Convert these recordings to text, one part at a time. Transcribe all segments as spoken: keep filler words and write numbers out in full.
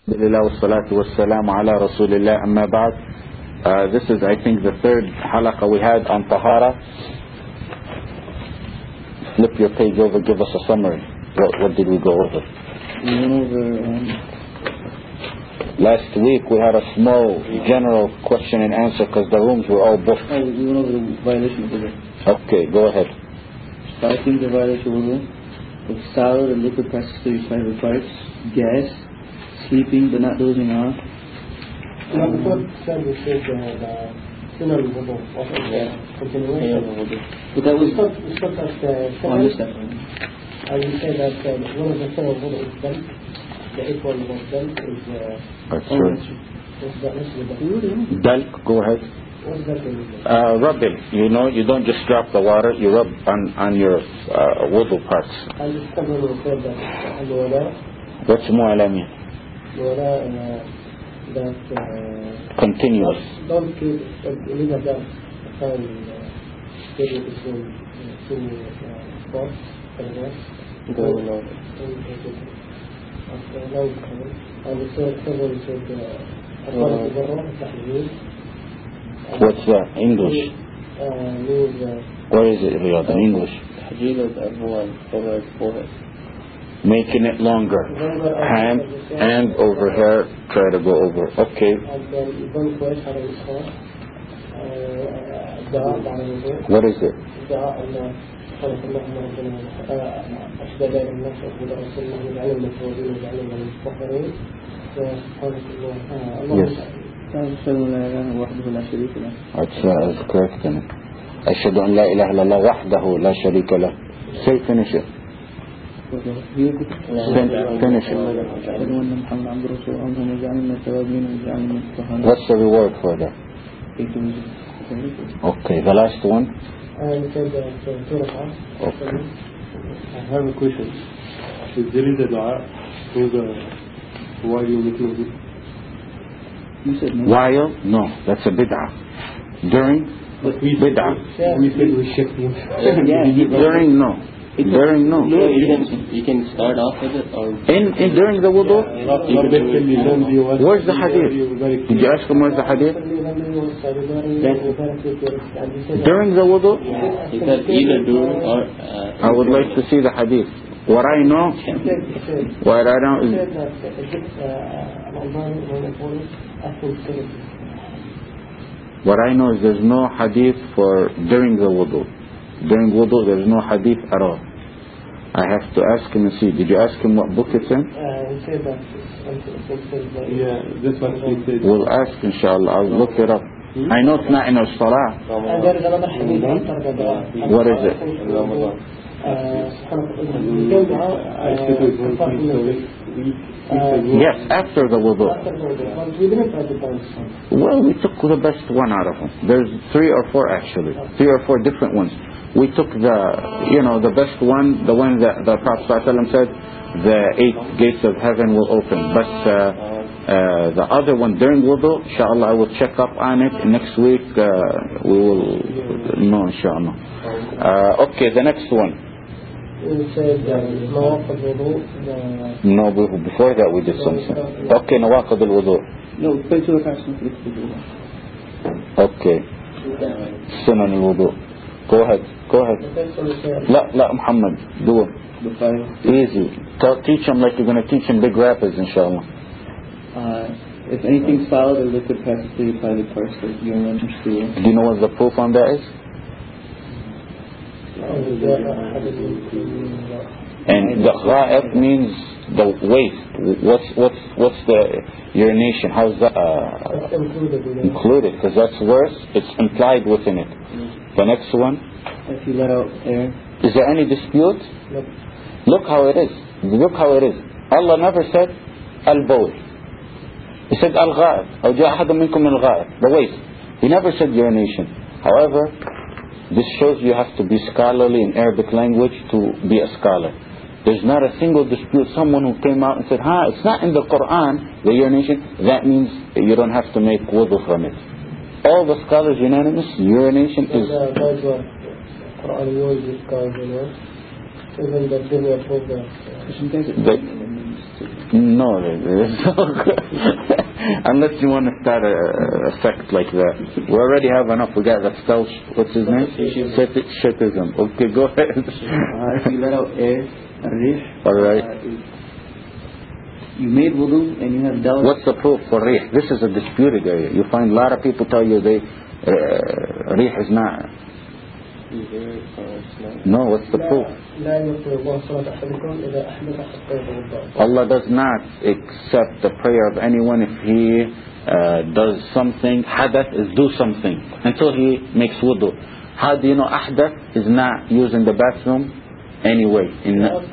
Alhamdulillah wassalatu wassalamu ala rasulillah amma ba'd. Uh, this is, I think, the third halaqa we had on tahara. Flip your page over, give us a summary. What, what did we go over? We went over... Um, Last week we had a small general question and answer because the rooms were all booked. oh, we went over the violation of wudu. Okay, go ahead. Five things that violate wudu: with solid and liquid passes through your private parts, gas, sleeping but not dozing off. Now the first said we said the sunnah wudu, continuation. But that was... We spoke, we spoke at the Oh, I missed that. and we said that uh, one of the sunnah wudu is done. The eighth one was done is... Uh, That's Oh, true. what's that? What's the Dalk, go ahead. What's that mean? Uh, rubbing. You know, you don't just drop the water, you rub on, on your uh, wudu parts. I just come in and said that al-wala, What's mu'ala mean? wala, uh, that uh, Continuous. don't keep uh, leave a gap time uh, period between uh, two uh, spots for the rest. Go along. After a long time, and the third third said أقارب الضرر التحليل. What's that? English. Uh, means uh, What is it, Riyadh, in English? تحجيل الأبواب over his forehead. Making it longer. Hand, hand over here, try to go over. Okay. and then يكون كويس على الإسهال. الدعاء بعد الوضوء. What is it? الدعاء أن خلق اللهم ربنا أشهد أن الناس أقول رسول الله وجعلنا المتوابين وجعلنا المستغفرين سبحانك اللهم Yes. أشهد أن لا إله إلا الله وحده لا شريك له. That's, uh, that's correct. Then. أشهد أن لا إله إلا الله وحده لا شريك له. Say finish it. Fin- finish it. أشهد أن محمدا عبده ورسوله اللهم اجعلنا من التوابين واجعلنا من المستغفرين. What's the reward for that? Okay, the last one. and said that two rak'ahs. Okay. I have a question. If there is a dua through the while you make wudu, You said no. While? No, that's a bid'ah. During? we Bid'ah. we said we check you. Yeah, he- During? No. During? No. No, you can, you can start off with it or... In, in during the wudu? Where's the hadith? Did you ask him where's the hadith? During the wudu? He said either during or... Uh, I would like to see the hadith. What I know, what I know is, what I know is there's no hadith for during the wudu. During wudu there's no hadith at all. I have to ask him and see. Did you ask him what book it's in? Yeah, that's what he said. We'll ask inshallah. I'll look it up. I know it's not in our salah. And there is another hadith after the dua. What is it? Yes, after the wudu. We didn't write it down. Well, we took the best one out of them. There's three or four actually. Three or four different ones. We took the, you know, the best one, the one that the Prophet ﷺ said, the eight gates of heaven will open. But uh, uh, the other one during wudu, inshallah, I will check up on it. Next week uh, we will know, inshallah. Uh, okay, the next one. We said nawaqid wudu. No, we- before that we did something. Okay, nawaqid al-wudu. no, pray two rakats. Okay. Sunan al-wudu. Go ahead, go ahead. La, la, Muhammad, do it. The five. Easy. Tell, teach them like you're going to teach them big rappers, inshallah. Uh, if anything solid or liquid passes through your private parts, like urine or stool. Do you know what the proof on that is? And the gha'ib means the waste. What's what's what's the urination? How's that uh, included? Because that's worse. It's implied within it. The next one. If you let out air. Is there any dispute? Look how it is. Look how it is. Allah never said al-bawl. He said al-gha'ib. أو جاء أحد منكم من الغائب. The waste. He never said urination. However, this shows you have to be scholarly in Arabic language to be a scholar. There's not a single dispute. Someone who came out and said, ha, it's not in the Quran, the urination. That means you don't have to make wudu from it. All the scholars unanimous, urination is... Quran uses guys, you know. Even the Dunya program. The, No, unless you want to start a, a sect like that. We already have enough. We got the Stel, what's his name? Shaitism. Okay, go ahead. Uh, if you let out air, rih. Alright. Uh, you made wudu and you have doubt. What's the proof for rih? This is a disputed area. You find a lot of people tell you they uh, rih is not. No, what's the proof? Allah does not accept the prayer of anyone if he uh, does something. Hadath is do something until he makes wudu. How do you know ahdath is not using the bathroom anyway? In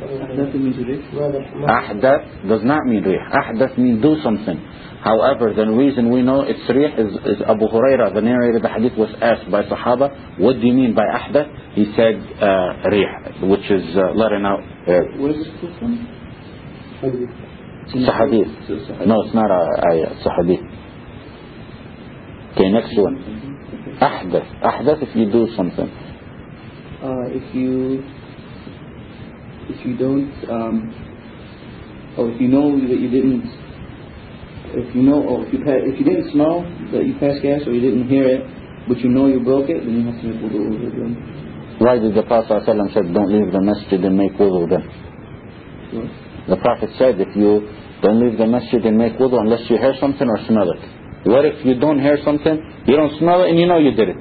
ahdath does not mean rih. Ahdath means do something. However, the reason we know it's rih is, is Abu Hurairah, the narrator of the hadith, was asked by Sahaba, what do you mean by ahdath? He said uh, rih, which is uh, letting out air. Where is this proof from? It's a hadith. No, it's not a ayah, it's a hadith. Okay, next one. Ahdath. Ahdath if you do something. Uh, if you if you don't um, or if you know that you didn't if you know or if you pa- if you didn't smell that you passed gas or you didn't hear it but you know you broke it, then you have to make wudu over again. Why did the Prophet ﷺ said don't leave the masjid and make wudu then? What? The Prophet said if you don't leave the masjid and make wudu unless you hear something or smell it. What if you don't hear something, you don't smell it and you know you did it?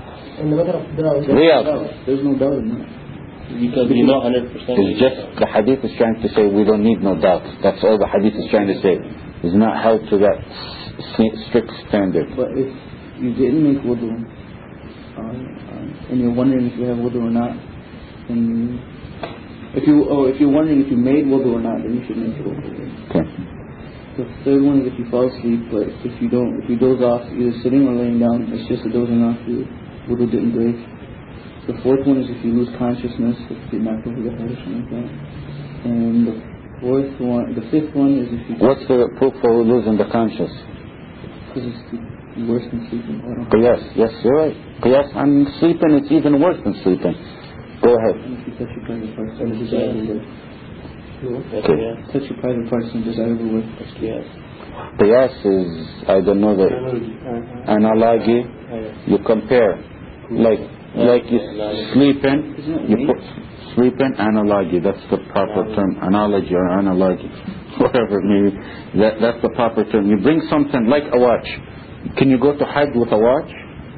Riyadh. There's no doubt in that. Because you know one hundred percent. It's just the hadith is trying to say we don't need no doubt. That's all the hadith is trying to say. It's not held to that s- strict standard. But if you didn't make wudu uh, uh, and you're wondering if you have wudu or not, then if you or if you're wondering if you made wudu or not, then you should make wudu. Okay. The third one is if you fall asleep, but if you don't, if you doze off, either sitting or laying down, it's just a dozing off. Your wudu didn't break. The fourth one is if you lose consciousness, if you knock over your head or something like that. And the fourth one, the fifth one is if you. What's the proof for losing the conscience? Because it's worse than sleeping. Qiyas, yes, you're right. Qiyas and sleeping, it's even worse than sleeping. Go ahead. And if you touch your private parts, that is desirable with. Okay. Touch your private parts and desirable with. Qiyas is, I don't know the analogy. You compare, like like you sleeping, you put sleeping analogy. That's the proper term, analogy or analogy, whatever maybe. That that's the proper term. You bring something like a watch. Can you go to Hajj with a watch?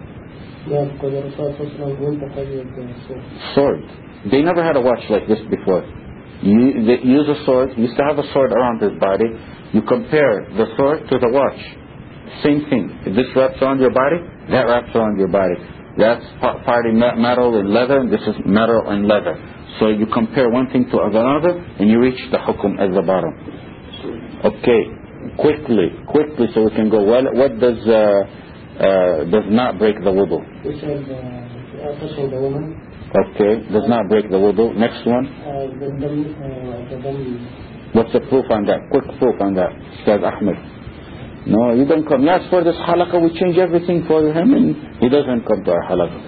Sword. They never had a watch like this before. You they use a sword. You used to have a sword around his body. You compare the sword to the watch. Same thing. If this wraps around your body, that wraps around your body. That's part of metal and leather, and this is metal and leather. So you compare one thing to another, and you reach the hukum at the bottom. Okay, quickly, quickly, so we can go. Well, what does uh, uh, does not break the wudu? Which is uh, touching the woman. Okay, does not break the wudu. Next one. Uh, the dam, uh, the dam. What's the proof on that? Quick proof on that, Ustaz Ahmed. No, you don't come. Yes, for this halaqah we change everything for him, and he doesn't come to our halaqah.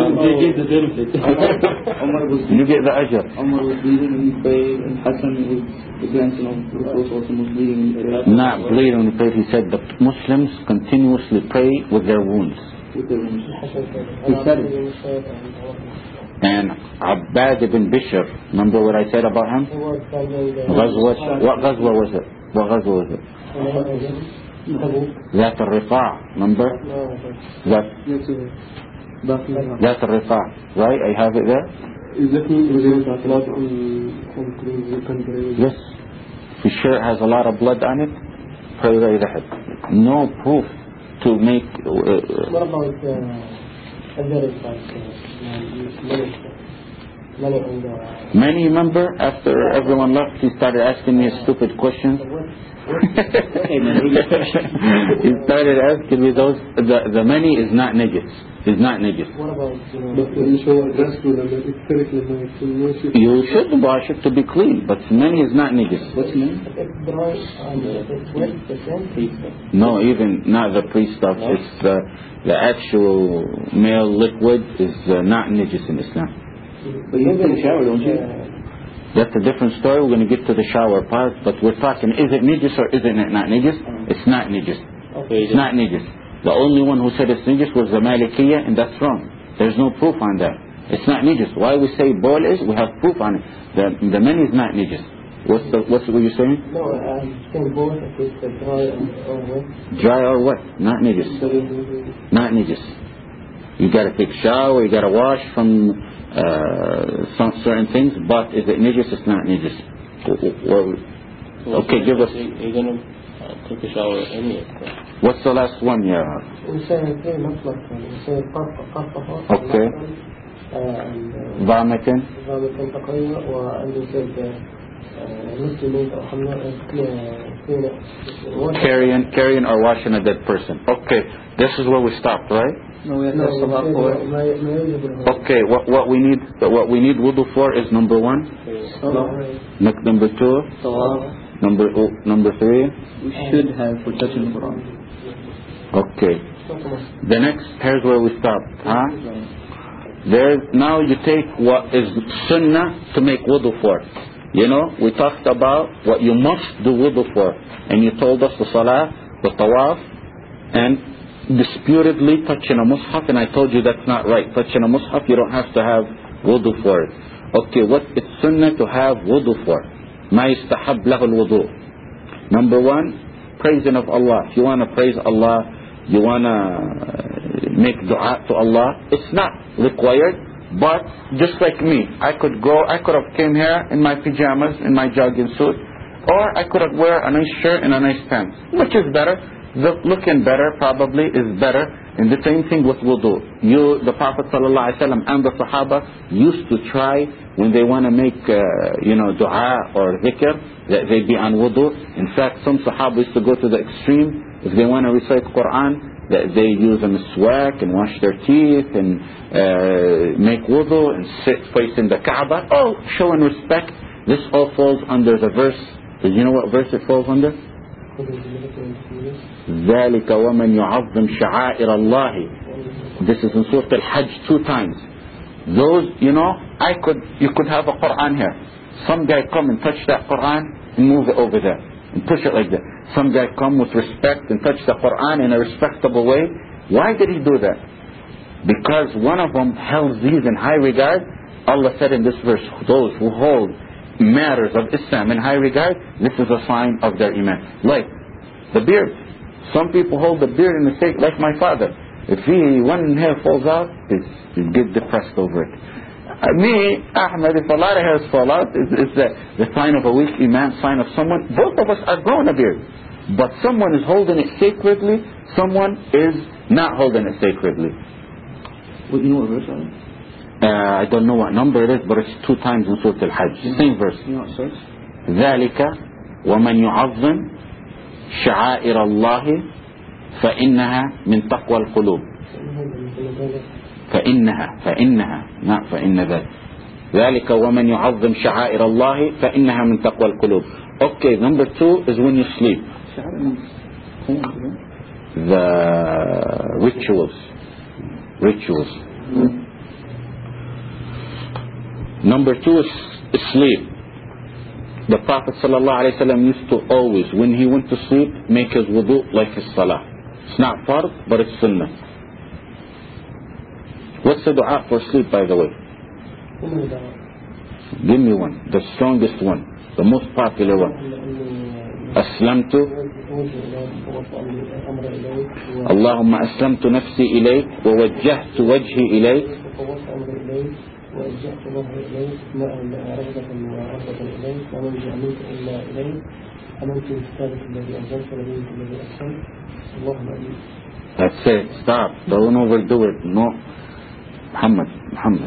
You get the ajr. Umar was bleeding and he prayed, and Hassan was the grandson of the Prophet was bleeding and he prayed. Not bleeding when he prayed. He said the Muslims continuously pray with their wounds. With their wounds. He said it. And Abbad ibn Bishr, remember what I said about him? Ghazwa, what Ghazwa was it? What Ghazwa was it? ذات الرقاع, remember? That ذات الرقاع, right? I have it there. Is that mean there is blood on Yes. If your shirt has a lot of blood on it, pray right ahead. No proof to make. Uh, what about uh, other like uh, many, remember? After everyone left, he started asking me stupid questions. He started asking me those. The, the many is not najis. Is not najis. What about, you know, you should wash it to be clean, but many is not najis. What's name? it's dry and it's wet, the same? No, even not the pre stuff. It's the the actual male liquid is uh, not najis in Islam. But you take a shower, don't you? That's a different story. We're going to get to the shower part, but we're talking, is it nijis or isn't it not nijis? It's not nijis. It's not nijis. The only one who said it's nijis was the Malikiyya, and that's wrong. There's no proof on that. It's not nijis. Why we say boil is, we have proof on it. The, the many is not nijis. What's the, what's what you're saying? No, I'm saying both. It's dry or what? Dry or what? Not nijis. Not nijis. You got to take a shower, you got to wash from uh, some certain things, but is it nijis? It's not nijis. Well, okay, give us. You're going to uh, take a shower anyway. What's the last one? Yeah. We say three mutlaq. We say qafah. Okay. Vomiting. Vomiting taqiyya, and we said Muslimin or carrying, carrying or washing a dead person. Okay, this is where we stopped, right? No, we have no, for. Okay, what what we need what we need wudu for is number one. Salah. Number two. Salah. Number oh, number three. We should have for touching the Quran. Okay. The next, here's where we stopped, huh? There now you take what is sunnah to make wudu for. You know, we talked about what you must do wudu for, and you told us the salah, the tawaf, and disputedly touching a mushaf, and I told you that's not right. Touching a mushaf, you don't have to have wudu for it. Okay, what it's sunnah to have wudu for? Ma yustahab lahu al-wudu. Number one, praising of Allah. If you want to praise Allah, you want to make dua to Allah, it's not required. But just like me, I could go, I could have came here in my pajamas, in my jogging suit, or I could have wear a nice shirt and a nice pants. Which is better? The looking better probably is better. And the same thing with wudu. You, the Prophet ﷺ and the Sahaba used to try when they want to make, uh, you know, dua or dhikr, that they be on wudu. In fact, some Sahaba used to go to the extreme. If they want to recite Quran, that they use a miswak and wash their teeth and uh, make wudu and sit facing the Kaaba. Oh, showing respect. This all falls under the verse. Do you know what verse it falls under? ذَلِكَ وَمَنْ يُعَظِّمْ شَعَائِرَ اللَّهِ. This is in Surah Al-Hajj two times. Those, you know, I could, you could have a Quran here. Some guy come and touch that Quran and move it over there and push it like that. Some guy come with respect and touch the Quran in a respectable way. Why did he do that? Because one of them held these in high regard. Allah said in this verse, those who hold matters of Islam in high regard, this is a sign of their iman. Like the beard. Some people hold the beard in the sake, like my father. If he, one hair falls out, he get depressed over it. Uh, me, Ahmed, if a lot of hairs fall out, it's, it's the, the sign of a weak iman, sign of someone. Both of us are growing a beard. But someone is holding it sacredly, someone is not holding it sacredly. Well, you know what verse are? Uh, I don't know what number it is, but it's two times in Surah Al-Hajj. Yeah. Same verse. You know what it says? ذَلِكَ وَمَنْ يُعَظِّمْ شَعَائِرَ اللَّهِ فَإِنَّهَا مِنْ تَقْوَى الْقُلُوبِ. فإنها فإنها not فإن ذلك ذلك ومن يعظم شعائر الله فإنها من تقوى القلوب. Okay, number two is when you sleep. The rituals. Rituals. Number two is sleep. The Prophet ﷺ used to always, when he went to sleep, make his wudu like his salah. It's not fard, but it's sunnah. What's the dua for sleep, by the way? Give me one. The strongest one. The most popular one. Aslamtu. Allahumma aslamtu nafsi ilayk wa wajjahtu wajhi ilayk. That's it. Stop. Don't overdo it. No. Muhammad, Muhammad.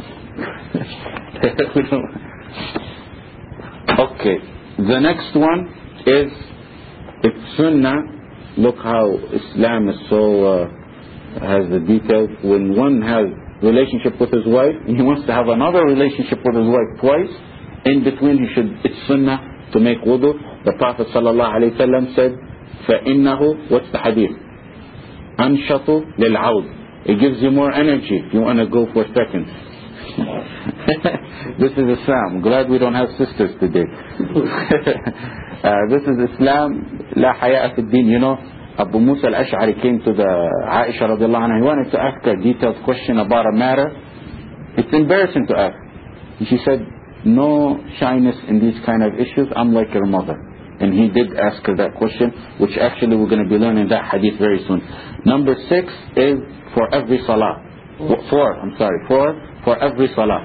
Okay, the next one is, it's sunnah. Look how Islam is so, uh, has the details. When one has relationship with his wife, and he wants to have another relationship with his wife twice, in between he should, it's sunnah to make wudu. The Prophet ﷺ said, فَإِنَّهُ, what's the hadith? أَنْشَطُ لِلْعَوْدِ. It gives you more energy if you want to go for seconds. This is Islam. Glad we don't have sisters today. uh, this is Islam. La haya'a fi din. You know, Abu Musa al-Ash'ari came to the Aisha radiallahu anha. He wanted to ask a detailed question about a matter. It's embarrassing to ask. And she said, no shyness in these kind of issues. I'm like your mother. And he did ask her that question, which actually we're going to be learning that hadith very soon. Number six is for every salah. Four, I'm sorry, four for every salah.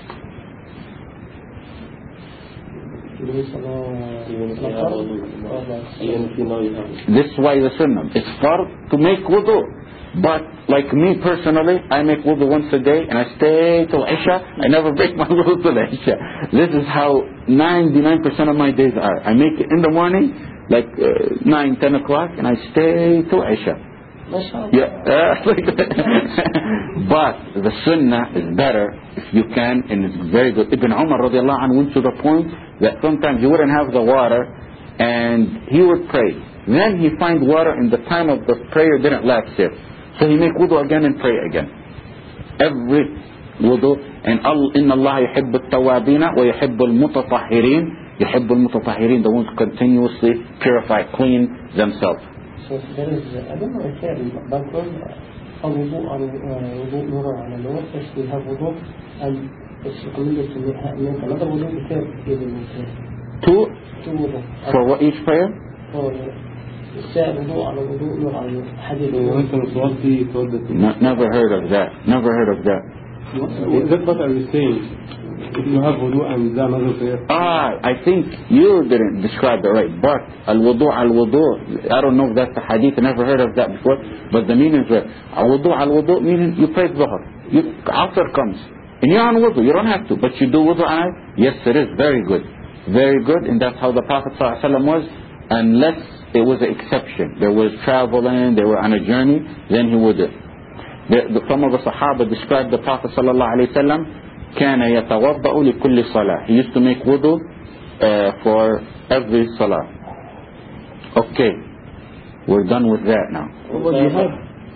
This is why the sunnah. It's fard to make wudu. But like me personally, I make wudu once a day and I stay till Isha. I never break my wudu till Isha. This is how ninety-nine percent of my days are. I make it in the morning, like uh, nine, ten o'clock, and I stay till Isha. Yeah, uh, like but the sunnah is better if you can, and it's very good. Ibn Umar radiallahu anhu went to the point that sometimes he wouldn't have the water and he would pray. Then he find water and the time of the prayer didn't lapse yet. So he make wudu again and pray again. Every wudu. And inna Allah yuhibbu at-tawabina wa yuhibbu al-mutatahhirin. Yuhibbu al-mutatahhirin, the ones continuously purify, clean themselves. So there is, I don't know if there is background, الوضوء وضوء نور على الوضوء, if we have wudu, and it's recommended to make another wudu before even wudu. Two? Two wudu. For what each prayer? For السائل وضوء على وضوء نور على حديث. No, never heard of that. Never heard of that. That's what I was saying. If you have wudu and the another prayer. Ah, I think you didn't describe it right. But al-wudu al-wudu, I don't know if that's the hadith. I never heard of that before. But the meaning is right. Al-wudu al-wudu meaning you pray dhuhr. You, Asr comes. And you're on wudu. You don't have to. But you do wudu on it. Yes, it is. Very good. Very good. And that's how the Prophet ﷺ was. Unless it was an exception. There was traveling, they were on a journey, then he would do it. The, the, some of the Sahaba described the Prophet sallallahu alaihi wasallam, كان يتوضأ لكل صلاة. He used to make wudu uh, for every salah. Okay, we're done with that now. What about jihad?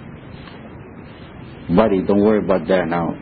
Buddy, don't worry about that now.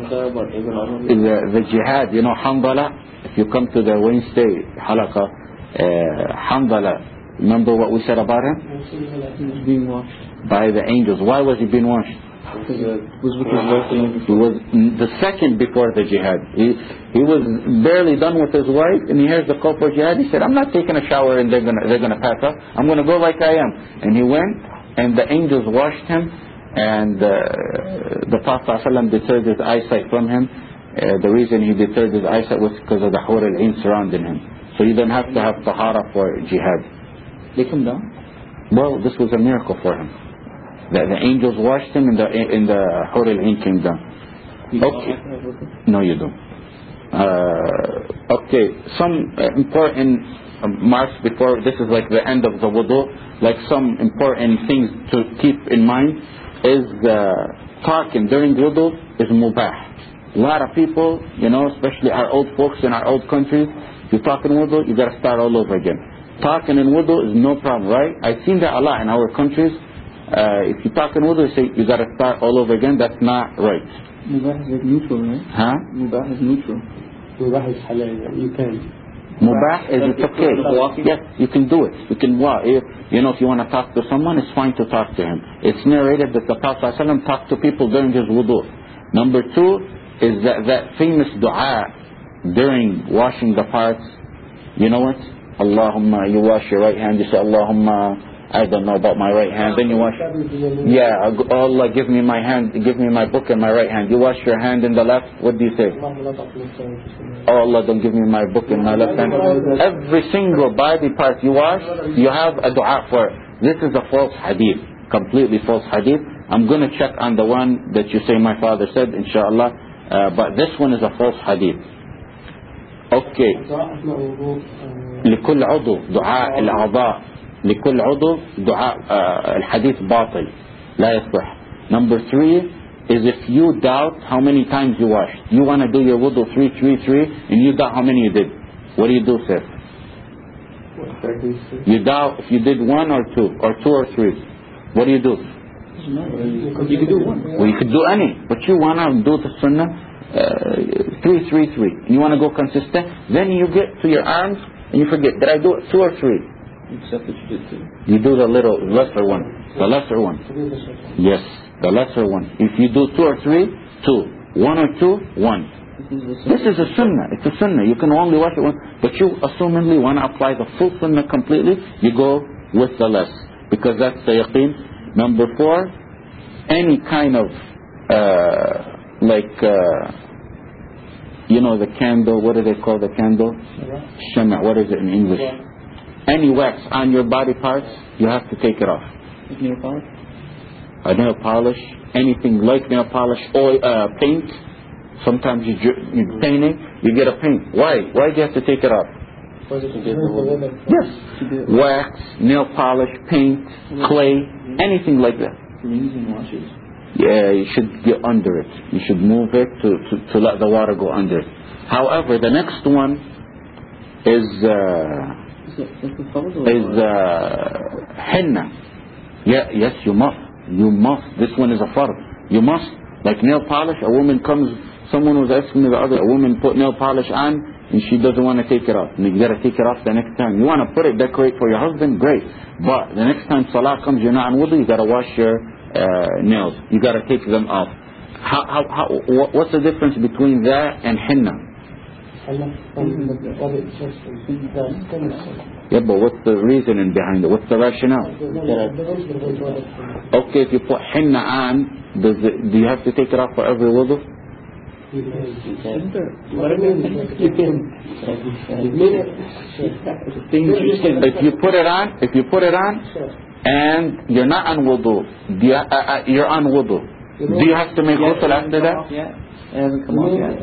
The, the jihad, you know, Hanbala, if you come to the Wednesday halaqa, uh, Hanbala, remember what we said about him? He was being washed. By the angels. Why was he being washed? Because it was with his wife the night He before. was the second before the jihad. He, he was barely done with his wife, and he hears the call for jihad. He said, I'm not taking a shower and they're gonna they're gonna pass up. I'm gonna go like I am. And he went, and the angels washed him, and uh, the Prophet ﷺ deterred his eyesight from him. Uh, the reason he deterred his eyesight was because of the hur al-ain surrounding him. So you don't have to have tahara for jihad. They come down? Well, this was a miracle for him. The, the angels washed him and the in the hur al-ain came down. Okay. No, you don't. Uh, okay. Some uh, important uh, marks before, this is like the end of the wudu, like some important things to keep in mind is uh, talking during wudu is mubah. A lot of people, you know, especially our old folks in our old countries, you talk in wudu, you got to start all over again. Talking in wudu is no problem, right? I've seen that a lot in our countries. Uh, if you talk in wudu, you say you got to start all over again. That's not right. Mubah is like neutral, right? Huh? Mubah is neutral. Mubah is halal. You can. Mubah is it's okay. Yes, you can do it. You can walk. You, you know, if you want to talk to someone, it's fine to talk to him. It's narrated that the Prophet ﷺ talked to people during his wudu. Number two is that, that famous dua during washing the parts. You know what? Allahumma, you wash your right hand, you say Allahumma, I don't know about my right hand, then you wash, yeah, Allah give me my hand, give me my book in my right hand. You wash your hand in the left, what do you say? Oh Allah, don't give me my book in my left hand. Every single body part you wash, you have a dua for it. This is a false hadith, completely false hadith. I'm going to check on the one that you say my father said, inshallah, uh, but this one is a false hadith. Okay. لكل عضو دعاء الأعضاء لكل عضو دعاء uh, الحديث باطل لا يصح. Number three is if you doubt how many times you wash. You want to do your wudu three, three, three, and you doubt how many you did. What do you do, sir? You doubt if you did one or two, or two or three. What do you do? You could do one. Well, you could do any, but you want to do the sunnah. uh, three, three, three. And you want to go consistent. Then you get to your arms and you forget. Did I do it two or three? Except that you did two. You do the little lesser one. The lesser one. Yes, the lesser one. If you do two or three, two. One or two, one. This is a sunnah. It's a sunnah. You can only watch it one. But you assumingly want to apply the full sunnah completely, you go with the less. Because that's the yaqeen. Number four, any kind of, uh, like, uh, you know the candle, what do they call the candle? Shama. What is it in English? Any wax on your body parts, you have to take it off. Nail polish? A nail polish, anything like nail polish, oil, uh, paint. Sometimes you, you're painting, you get a paint. Why? Why do you have to take it off? Yes. Wax, nail polish, paint, clay, anything like that. Rings and washes? Yeah, you should get under it. You should move it to, to, to let the water go under it. However, the next one is uh, is uh, henna. Yeah, yes, you must. You must. This one is a fard. You must. Like nail polish, a woman comes, someone was asking me the other, a woman put nail polish on and she doesn't want to take it off. And you got to take it off the next time. You want to put it, decorate for your husband, great. But the next time salah comes, you're not on wudu, you got to wash your uh, nails. You got to take them off. How, how, how, what's the difference between that and henna? Yeah, but what's the reasoning behind it? What's the rationale? Okay, if you put henna on, does it, do you have to take it off for every wudu? If you put it on, if you put it on, and you're not on wudu, do you, uh, uh, you're on wudu, do you have to make ghusl after that? Yeah. It hasn't come off yet.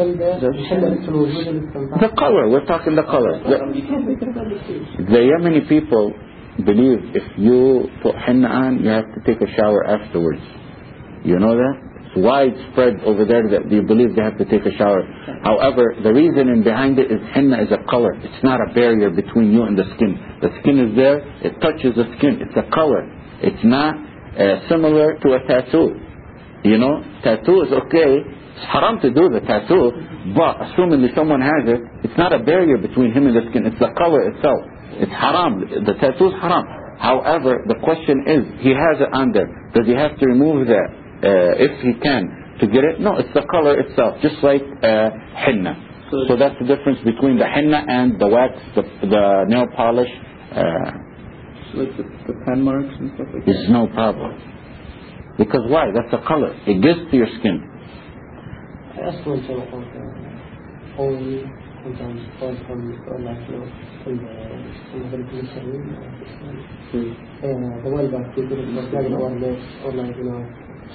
The color, we're talking the color. The, the Yemeni people believe if you put henna on, you have to take a shower afterwards. You know that? It's widespread over there that they believe they have to take a shower. However, the reasoning behind it is henna is a color. It's not a barrier between you and the skin. The skin is there, it touches the skin. It's a color. It's not uh, similar to a tattoo. You know, tattoo is okay. It's haram to do the tattoo, but assuming that someone has it, it's not a barrier between him and the skin. It's the color itself. It's haram. The tattoo is haram. However, the question is, he has it on there. Does he have to remove that uh, if he can to get it? No, it's the color itself, just like uh, henna. So that's the difference between the henna and the wax, the, the nail polish. Uh, so like the, the pen marks and stuff like that? There's no problem. Because why? That's a color. It gets to your skin. أصلاً كما قلت قولي كنت عم أتكلم عن الأكل في المغرب المسلمين the world back to the Muslim awareness or like you know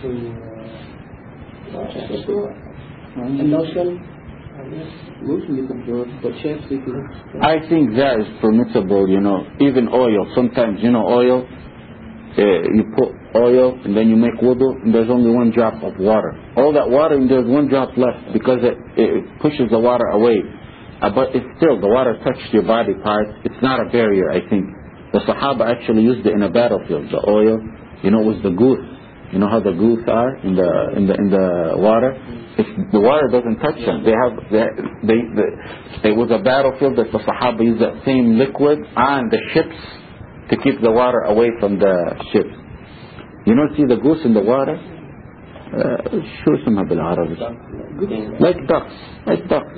to lotion lotion is absorbed, but chapstick is... I think that is permissible, you know, even oil. Sometimes, you know, oil, uh, you put oil and then you make wudu and there's only one drop of water. All that water and there's one drop left because it, it pushes the water away. Uh, but it's still, the water touched your body part. It's not a barrier, I think. The Sahaba actually used it in a battlefield. The oil, you know, was the goose. You know how the goose are in the in the in the water. If the water doesn't touch them, they have they, they, they it was a battlefield that the Sahaba used that same liquid on the ships to keep the water away from the ships. You don't see the goose in the water? شو اسمها بالعربي؟ Like ducks, like ducks.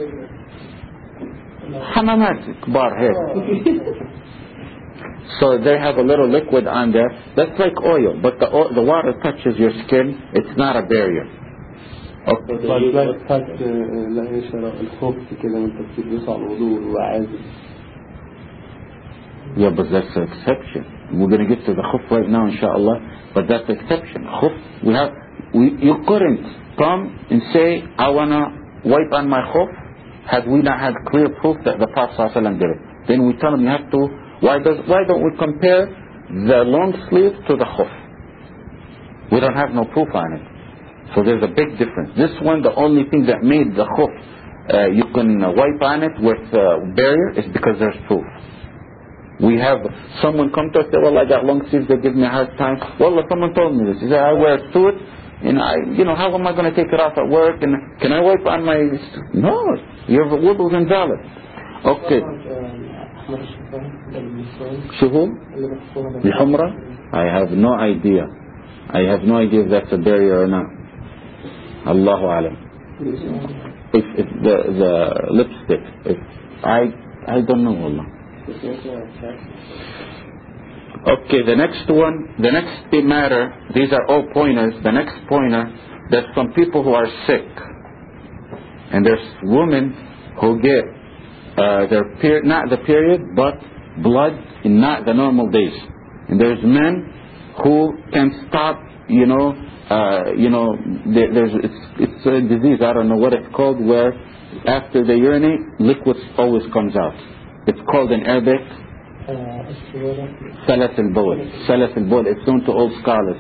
حمامات كبار هيك. So they have a little liquid on there. That's like oil, but the the water touches your skin. It's not a barrier. Okay. Yeah, but that's an exception. We're going to get to the khuf right now, inshallah. But that's the exception. Khuf, we have, we, you couldn't come and say, I want to wipe on my khuf, had we not had clear proof that the Prophet ﷺ did it. Then we tell them you have to. Why does? Why don't we compare the long sleeve to the khuf? We don't have no proof on it. So there's a big difference. This one, the only thing that made the khuf, uh, you can uh, wipe on it with uh, barrier is because there's proof. We have someone come to us and say, well, I got long sleeves, they give me a hard time. Well, someone told me this. He said, I wear a suit You know, I, you know, how am I going to take it off at work? And can I wipe on my... No, your wudu is invalid. Okay. شو الحمرة? I have no idea. I have no idea if that's a barrier or not. Allahu alam. If, if the the lipstick, if I I don't know, Allah. Okay, the next one, the next matter. These are all pointers. The next pointer, there's some people who are sick, and there's women who get uh, their period, not the period, but blood in not the normal days. And there's men who can stop, you know, uh, you know, there, there's it's it's a disease. I don't know what it's called, where after they urinate, liquid always comes out. It's called in Arabic Salas al-Bawl. Salas al-Bawl. It's known to all scholars.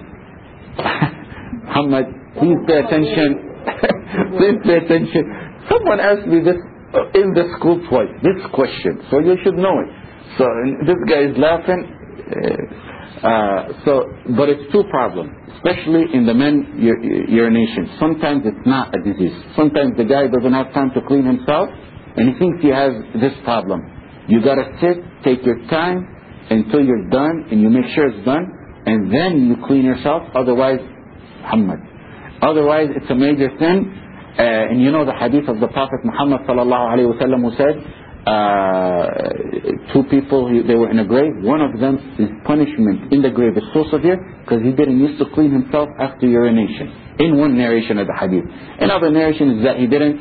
Muhammad, please pay attention. Please pay attention. Someone asked me this in the school twice, this question, so you should know it. So this guy is laughing. Uh, so, but it's two problems, especially in the men ur- urination. Sometimes it's not a disease. Sometimes the guy doesn't have time to clean himself, and he thinks he has this problem. You gotta sit, take your time until you're done, and you make sure it's done, and then you clean yourself. Otherwise, Muhammad. Otherwise, it's a major sin. Uh, and you know the hadith of the Prophet Muhammad sallallahu alaihi wasallam who said, uh, two people, they were in a grave. One of them, his punishment in the grave is so severe because he didn't used to clean himself after urination. In one narration of the hadith. Another narration is that he didn't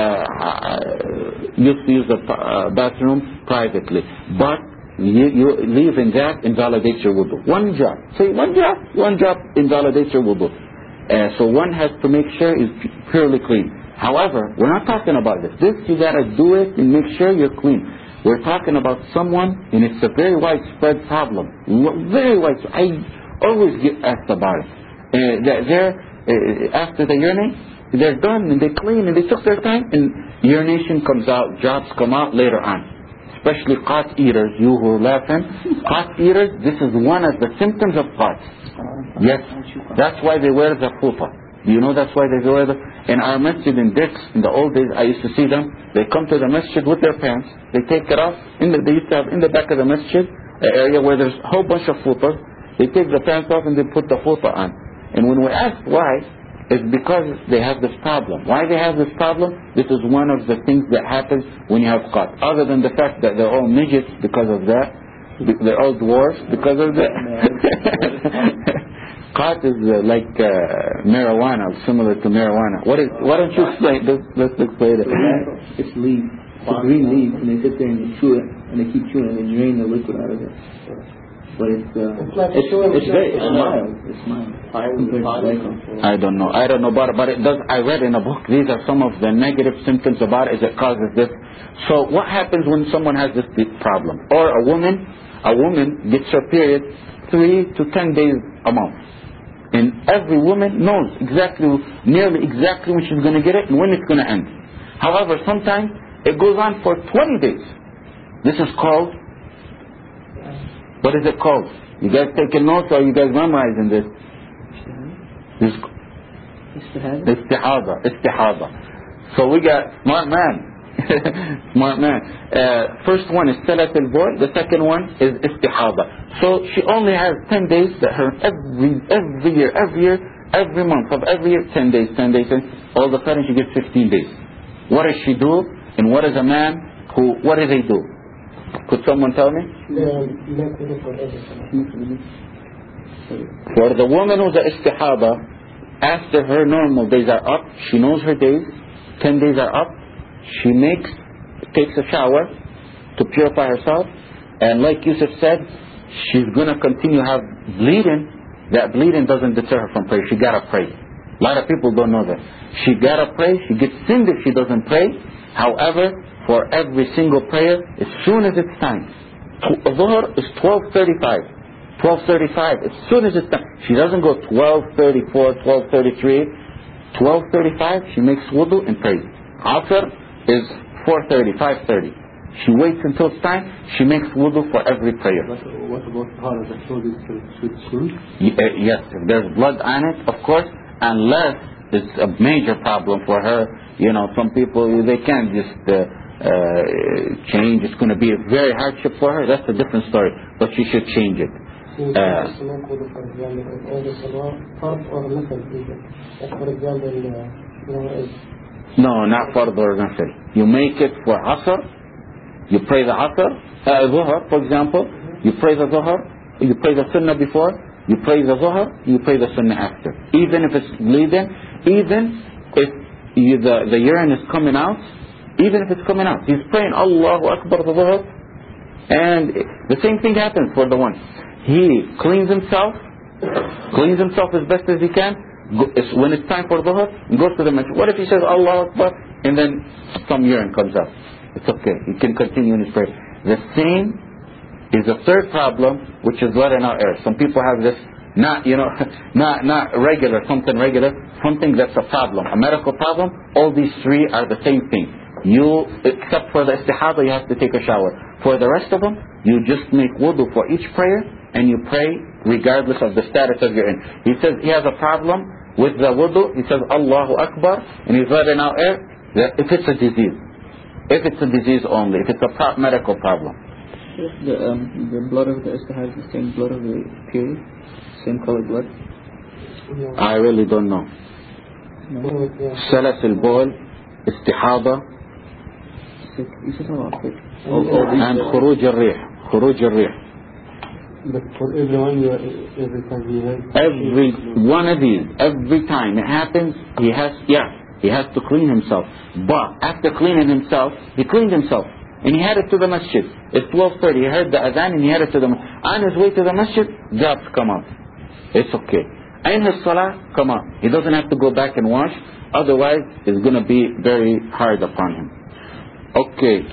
uh, used to use the uh, bathroom privately. But you, you leaving that invalidates your wudu. One drop. Say one drop. One drop invalidates your wudu. Uh, so one has to make sure it's purely clean. However, we're not talking about this. This you gotta do it and make sure you're clean. We're talking about someone, and it's a very widespread problem. Very widespread. I always get asked about it. Uh, that they're Uh, after they urinate, they're done and they clean and they took their time, and urination comes out, drops come out later on. Especially qat eaters, you who are laughing. Qat eaters, this is one of the symptoms of qat. Yes, that's why they wear the futa. Do you know that's why they wear the... In our masjid in Dix, in the old days, I used to see them. They come to the masjid with their pants. They take it off. In the, they used to have in the back of the masjid, an area where there's a whole bunch of futas. They take the pants off and they put the futa on. And when we ask why, it's because they have this problem. Why they have this problem? This is one of the things that happens when you have qat. Other than the fact that they're all midgets because of that. They're all dwarfs because of that. Qat is uh, like uh, marijuana, similar to marijuana. What is? Why don't you explain? Let's, let's explain it. It's leaves. It's green leaves, and they sit there and they chew it, and they keep chewing, and they drain the liquid out of it. But it's, uh, it's, like it's, it's very, it's mild. It's mild. I don't know. I don't know about it, but it does. I read in a book, these are some of the negative symptoms about it, is it causes this. So what happens when someone has this big problem? Or a woman, a woman gets her period three to ten days a month. And every woman knows exactly, nearly exactly when she's going to get it and when it's going to end. However, sometimes it goes on for twenty days. This is called... What is it called? You guys taking notes or you guys memorizing this? This Istihada. Istihada. So we got smart man. Smart man. Uh, first one is Salat al-Bawl. The second one is Istihada. So she only has ten days that her every every year, every year, every month of every year, ten days, ten days, and all of a sudden she gets fifteen days. What does she do? And what is a man who, what do they do? Could someone tell me? For the woman who's an istihada, after her normal days are up, she knows her days, ten days are up, she makes, takes a shower to purify herself, and like Yusuf said, she's going to continue to have bleeding. That bleeding doesn't deter her from prayer. She got to pray. A lot of people don't know that. She got to pray. She gets sinned if she doesn't pray. However, for every single prayer, as soon as it's time. Dhuhr is twelve thirty-five. twelve thirty-five, as soon as it's time. She doesn't go twelve thirty-four, twelve thirty-three. twelve thirty-five, she makes wudu and prays. Asr is four thirty, five thirty. She waits until it's time. She makes wudu for every prayer. What, what about Tahara? The clothes should swim? Yes, if there's blood on it, of course. unless it's a major problem for her. You know, some people, they can't just uh, uh, change. It's going to be a very hardship for her. That's a different story. But she should change it. Uh, no, not fard or nafil. You make it for Asr. You pray the Asr, uh, Zuhr, for example. You pray the Zuhr. You pray the Sunnah before. You pray the Zuhr. You pray the Sunnah after. Even if it's bleeding, even if you, the, the urine is coming out, even if it's coming out, he's praying Allahu Akbar for Zuhr. And the same thing happens for the one. He cleans himself, cleans himself as best as he can. When it's time for Dhuhr, he goes to the masjid. What if he says Allahu Akbar and then some urine comes out? It's okay. He can continue in his prayer. The same is the third problem, which is letting out air. Some people have this, not you know, not not regular, something regular, something that's a problem, a medical problem. All these three are the same thing. You, except for the istihada, you have to take a shower. For the rest of them, you just make wudu for each prayer, and you pray regardless of the status of your in. He says he has a problem with the wudu. He says Allahu Akbar, and he's letting out air. That if it's a disease, if it's a disease only, if it's a pro- medical problem. If the um, the blood of the istihad is the same blood of the period, same color blood. I really don't know. No. Salas al-bawl, istihada, You said about sick. and khuruj al-rih, khuruj al-rih. But for everyone, you are, every time he has... Every one of these, every time it happens, he has, yeah, he has to clean himself. But after cleaning himself, he cleaned himself. And he headed to the masjid. It's twelve thirty. He heard the adhan and he headed to the masjid. On his way to the masjid, drops come out. It's okay. In his salah, come out. He doesn't have to go back and wash. Otherwise, it's going to be very hard upon him. Okay.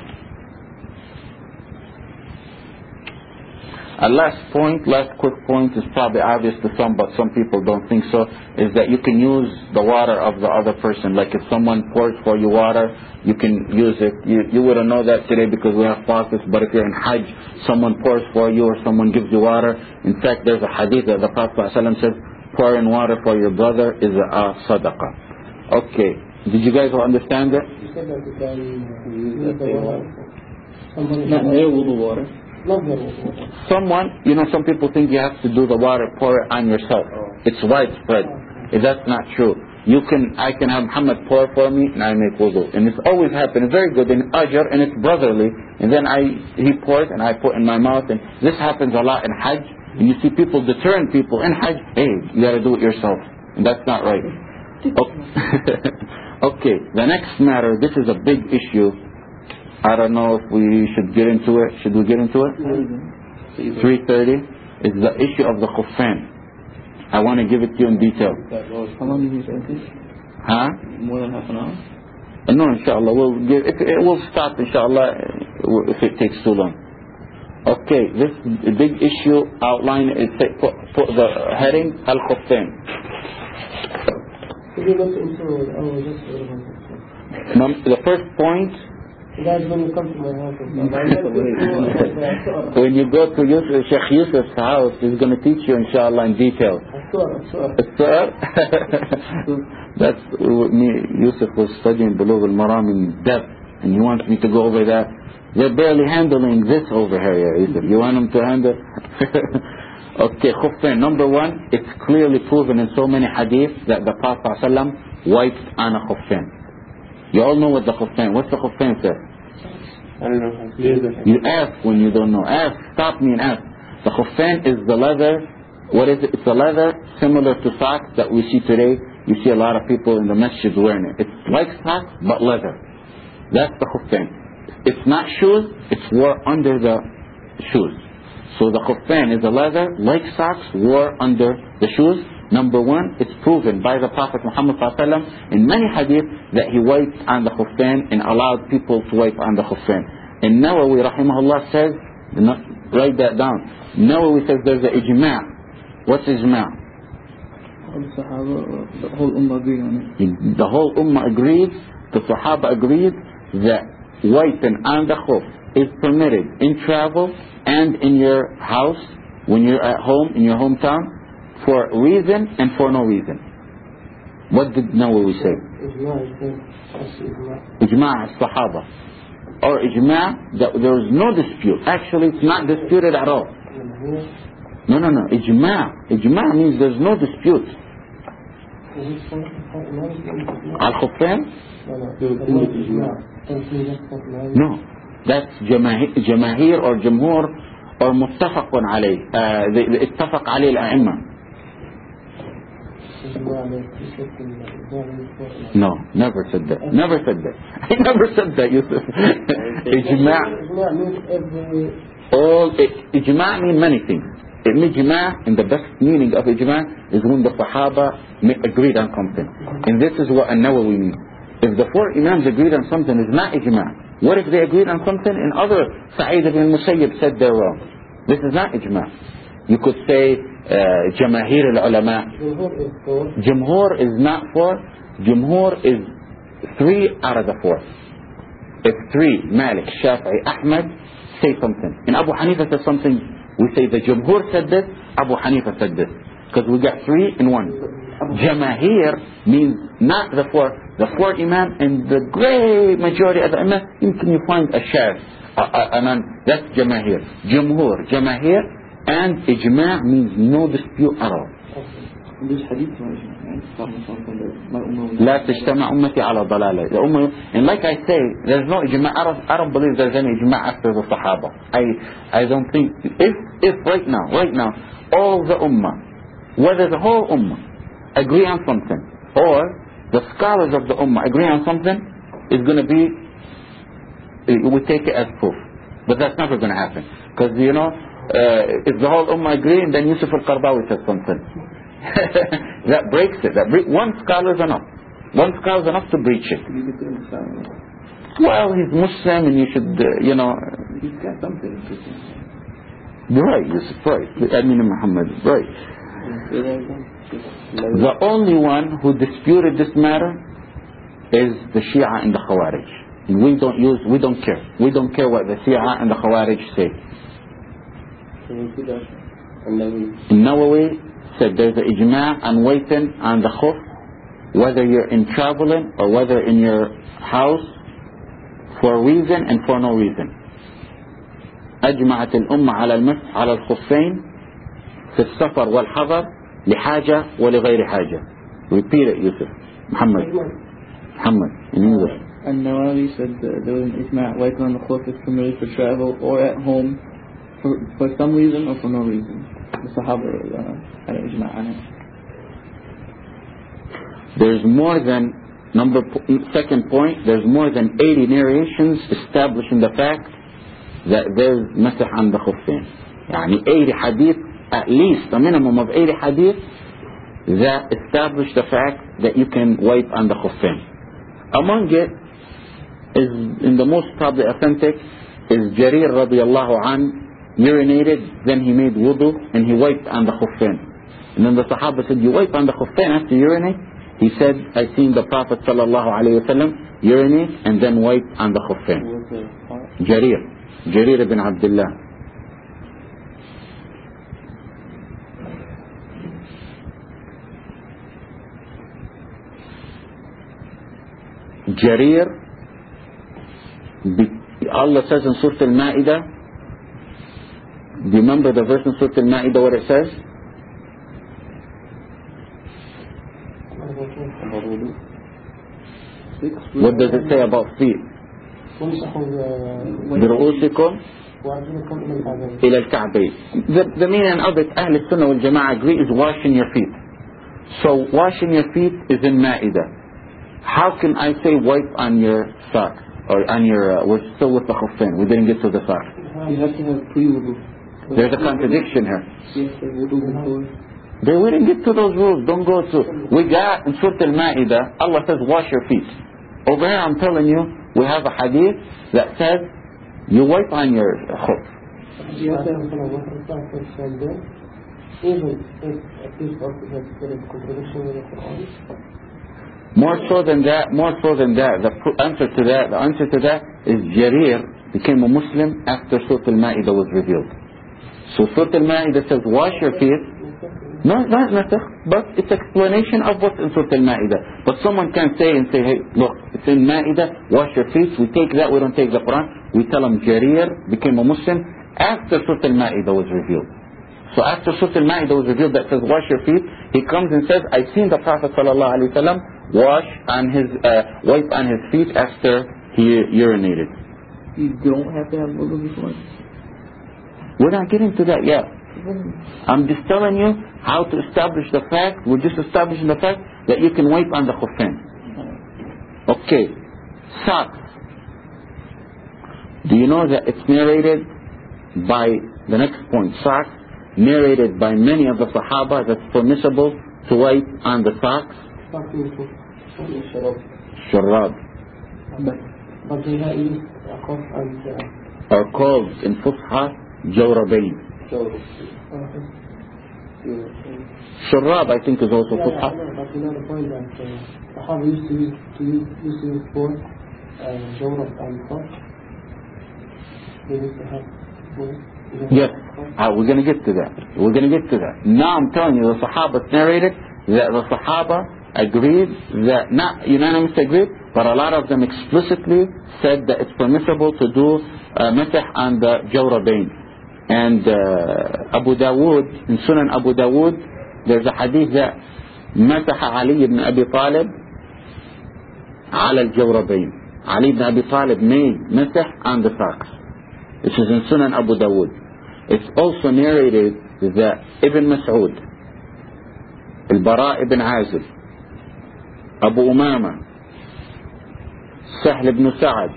A last point, last quick point is probably obvious to some, but some people don't think so, is that you can use the water of the other person. Like if someone pours for you water, you can use it. You, you wouldn't know that today because we have faucets, but if you're in Hajj, someone pours for you or someone gives you water. In fact, there's a hadith that the Prophet ﷺ says, pouring water for your brother is a sadaqah. Okay. Did you guys all understand that? You said that you can use the water. Not their wudu water. Not their water. Someone, you know, some people think you have to do the water, pour it on yourself. It's widespread. That's not true. You can, I can have Muhammad pour for me and I make wudu. And it's always happened. It's very good in ajr and it's brotherly. And then I, he pours and I put in my mouth. And this happens a lot in Hajj. And you see people deterring people in Hajj. Hey, you got to do it yourself. And that's not right. Okay. Okay, the next matter, this is a big issue. I don't know if we should get into it. Should we get into it? three thirty is the issue of the khuffain. I want to give it to you in detail. How long did you say this? Huh? More than half an hour? No, inshallah. We'll give it, it will stop, inshallah, if it takes too long. Okay, this big issue outline is put, put the heading al-khuffain. Could you look into our just Num- The first point, guys, when you come to my house, when you go to Yusuf, Sheikh Yusuf's house, he's going to teach you, inshallah, in detail. Sir? That's me. Yusuf was studying Bulugh al-Maram in depth, and he wants me to go over that. They're barely handling this over here, yeah, Yusuf. You want them to handle? Okay, khuffain. Number one, it's clearly proven in so many hadith that the Prophet ﷺ wiped on a khuffain. You all know what the khuffain. What's the khuffain, sir? I don't know. You ask when you don't know. Ask. Stop me and ask. The khuffain is the leather. What is it? It's a leather similar to socks that we see today. You see a lot of people in the masjid wearing it. It's like socks, but leather. That's the khuffain. It's not shoes. It's wore under the shoes. So the khuffain is a leather, like socks, wore under the shoes. Number one, it's proven by the Prophet Muhammad ﷺ in many hadith that he wiped on the khuffain and allowed people to wipe on the khuffain. And Nawawi rahimahullah says, write that down. Nawawi says there's an ijma'. What's ijma'? The whole ummah agreed on it. The whole ummah agreed, the Sahaba agreed that wiping on the khuf is permitted in travel and in your house, when you're at home, in your hometown, for reason and for no reason. What did Nawawi say? Ijma' al-Sahaba. Or ijma' that there is no dispute. Actually, it's not disputed at all. No, no, no. Ijma'. Ijma' means there's no dispute. Al-Khuffain? No. That's Jamahir or Jumhur or Muttafaq alayh. Ittafaq alayh al-a'imma. No, never said that. Never said that. I never said that, Yusuf. Ijma'. All Ijma' mean many things. Ijma', in the best meaning of Ijma' is when the Sahaba agreed on something. And this is what An-Nawawi means. If the four Imams agreed on something, it's not Ijma'. What if they agreed on something and other Sa'id ibn Musayyib said they're wrong? This is not Ijma'. You could say uh, Jamahir al-Ulama. Jumhur is not four. Jumhur is three out of the four. If three, Malik, Shafi'i, Ahmad, say something. And Abu Hanifa says something, we say the Jumhur said this, Abu Hanifa said this. Because we got three in one. Jamahir means not the four. The four Imam and the great majority of the Imam, can you find a share? Uh, uh, and that's Jamahir. Jumhur, Jamahir, and Ijma' means no dispute at all. لا تجتمع أمتي على ضلالة. The Ummah, and like I say, there's no Ijma'. I don't, I don't believe there's any Ijma' after the Sahaba. I, I don't think. If, if right now, right now, all the Ummah, whether the whole Ummah agree on something, or the scholars of the Ummah agree on something, it's going to be, we take it as proof. But that's never going to happen. Because, you know, uh, if the whole Ummah agree, then Yusuf al-Qardawi says something. That breaks it. That bre- one scholar is enough. One scholar is enough to breach it. Well, he's Muslim and you should, uh, you know. He's got something. Right, Yusuf, right. Amin Muhammad, right. The only one who disputed this matter is the Shia and the Khawarij. And we don't use, we don't care. We don't care what the Shia and the Khawarij say. Nawawi said there's an ijma' on waiting on the khuf, whether you're in traveling or whether in your house, for a reason and for no reason. أجمعت الأمة على المسح على الخفين في السفر والحضر لحاجة ولغير حاجة. Repeat it, Yusuf. Muhammad. Muhammad, in English. And Nawawi said that there was an ijma' wiping on the khuf is permitted for travel or at home for, for some reason or for no reason. The Sahaba uh, had an ijma' on it. There's more than, number second point, there's more than eighty narrations establishing the fact that there's masah on the khuffain. Yani eighty hadith, at least a minimum of eighty hadith that establish the fact that you can wipe on the khuffain. Among it is, in the most probably authentic, is Jarir radiallahu an urinated, then he made wudu and he wiped on the khuffain. And then the Sahaba said, you wipe on the khuffain after you urinate? He said, I seen the Prophet sallallahu alayhi wa sallam urinate and then wipe on the khuffain. Jarir. Jarir ibn Abdullah. Jarir, Allah says in Surah Al-Ma'idah, do you remember the verse in Surah Al-Ma'idah what it says? What does it say about feet? برؤوسكم إلى الكعبين. The, the meaning of it, Ahl Sunnah wal Jama'ah agree, is washing your feet. So washing your feet is in Ma'idah. How can I say wipe on your socks or on your? Uh, we're still with the khuffain. We didn't get to the socks. You have to have pre-wudu. There's a contradiction here. Yes, the wudu before. They we didn't get to those rules. Don't go to. We got in Surah Al-Ma'idah, Allah says wash your feet. Over here I'm telling you, we have a hadith that says you wipe on your khuf. More so than that, more so than that, the answer to that, the answer to that is Jarir became a Muslim after Surah Al-Ma'idah was revealed. So Surah Al-Ma'idah says wash your feet, No, not nasakh, but it's explanation of what's in Surah Al-Ma'idah. But someone can say and say, hey, look, it's in Ma'idah, wash your feet. We take that, we don't take the Quran. We tell him Jarir became a Muslim after Surah Al-Ma'idah was revealed. So after Surah Al-Ma'idah was revealed that says wash your feet, he comes and says, I've seen the Prophet sallallahu alaihi wasallam wash on his, uh, wipe on his feet after he urinated. You don't have to have wudu before? We're not getting to that yet. I'm just telling you how to establish the fact. We're just establishing the fact that you can wipe on the khuffain. Okay. Socks. Do you know that it's narrated by, the next point, socks, narrated by many of the Sahaba that's permissible to wipe on the socks? Sharab. But they have used a cough and... Uh, are called in Fusha Jawrabain. Sharab, I think, is also yeah, Fusha. yeah, but you know the point that uh, Sahaba used to use, to use, used to use both uh, Jawrab and cough. They used to have both. Yes, uh, we're going to get to that. We're going to get to that. Now I'm telling you, the Sahaba narrated that the Sahaba agreed that, not unanimously agreed, but a lot of them explicitly said that it's permissible to do uh, masah on the Jawrabain. And uh, Abu Dawood, in Sunan Abu Dawood, there's a hadith that مسح علي ibn Abi Talib على الجوربين. Ali ibn Abi Talib made masah on the socks. This is in Sunan Abu Dawood. It's also narrated that Ibn Mas'ud, Al-Bara ibn Azib, Abu Umama, Sahl ibn Sa'ad,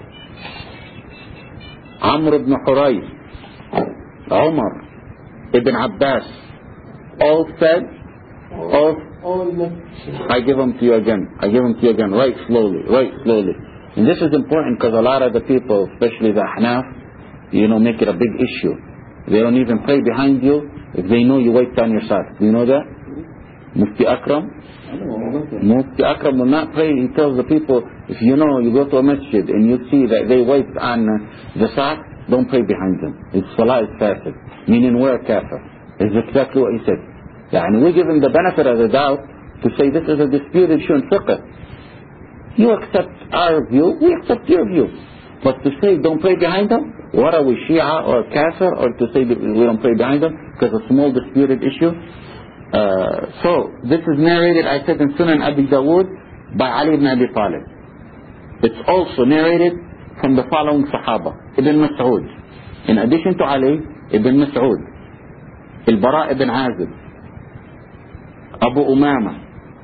Amr ibn Hurayth, Umar ibn Abbas, all said, all, I give them to you again, I give them to you again, right slowly, right slowly. And this is important because a lot of the people, especially the Ahnaf, you know, make it a big issue. They don't even pray behind you if they know you wiped on your socks. Do you know that? Mufti Akram? Mufti Akram will not pray. He tells the people, if you know, you go to a masjid and you see that they wiped on the sock, don't pray behind them. It's salah is fasid. Meaning we're kafir. It's exactly what he said. And we give him the benefit of the doubt to say this is a disputed issue in fiqh. You accept our view, we accept your view. But to say don't pray behind them, what are we, Shia or Kafir, or to say that we don't pray behind them because a small disputed issue? Uh, so, this is narrated, I said, in Sunan Abi Dawood by Ali ibn Abi Talib. It's also narrated from the following Sahaba. Ibn Mas'ud. In addition to Ali, Ibn Mas'ud, Al-Bara ibn Azib, Abu Umama,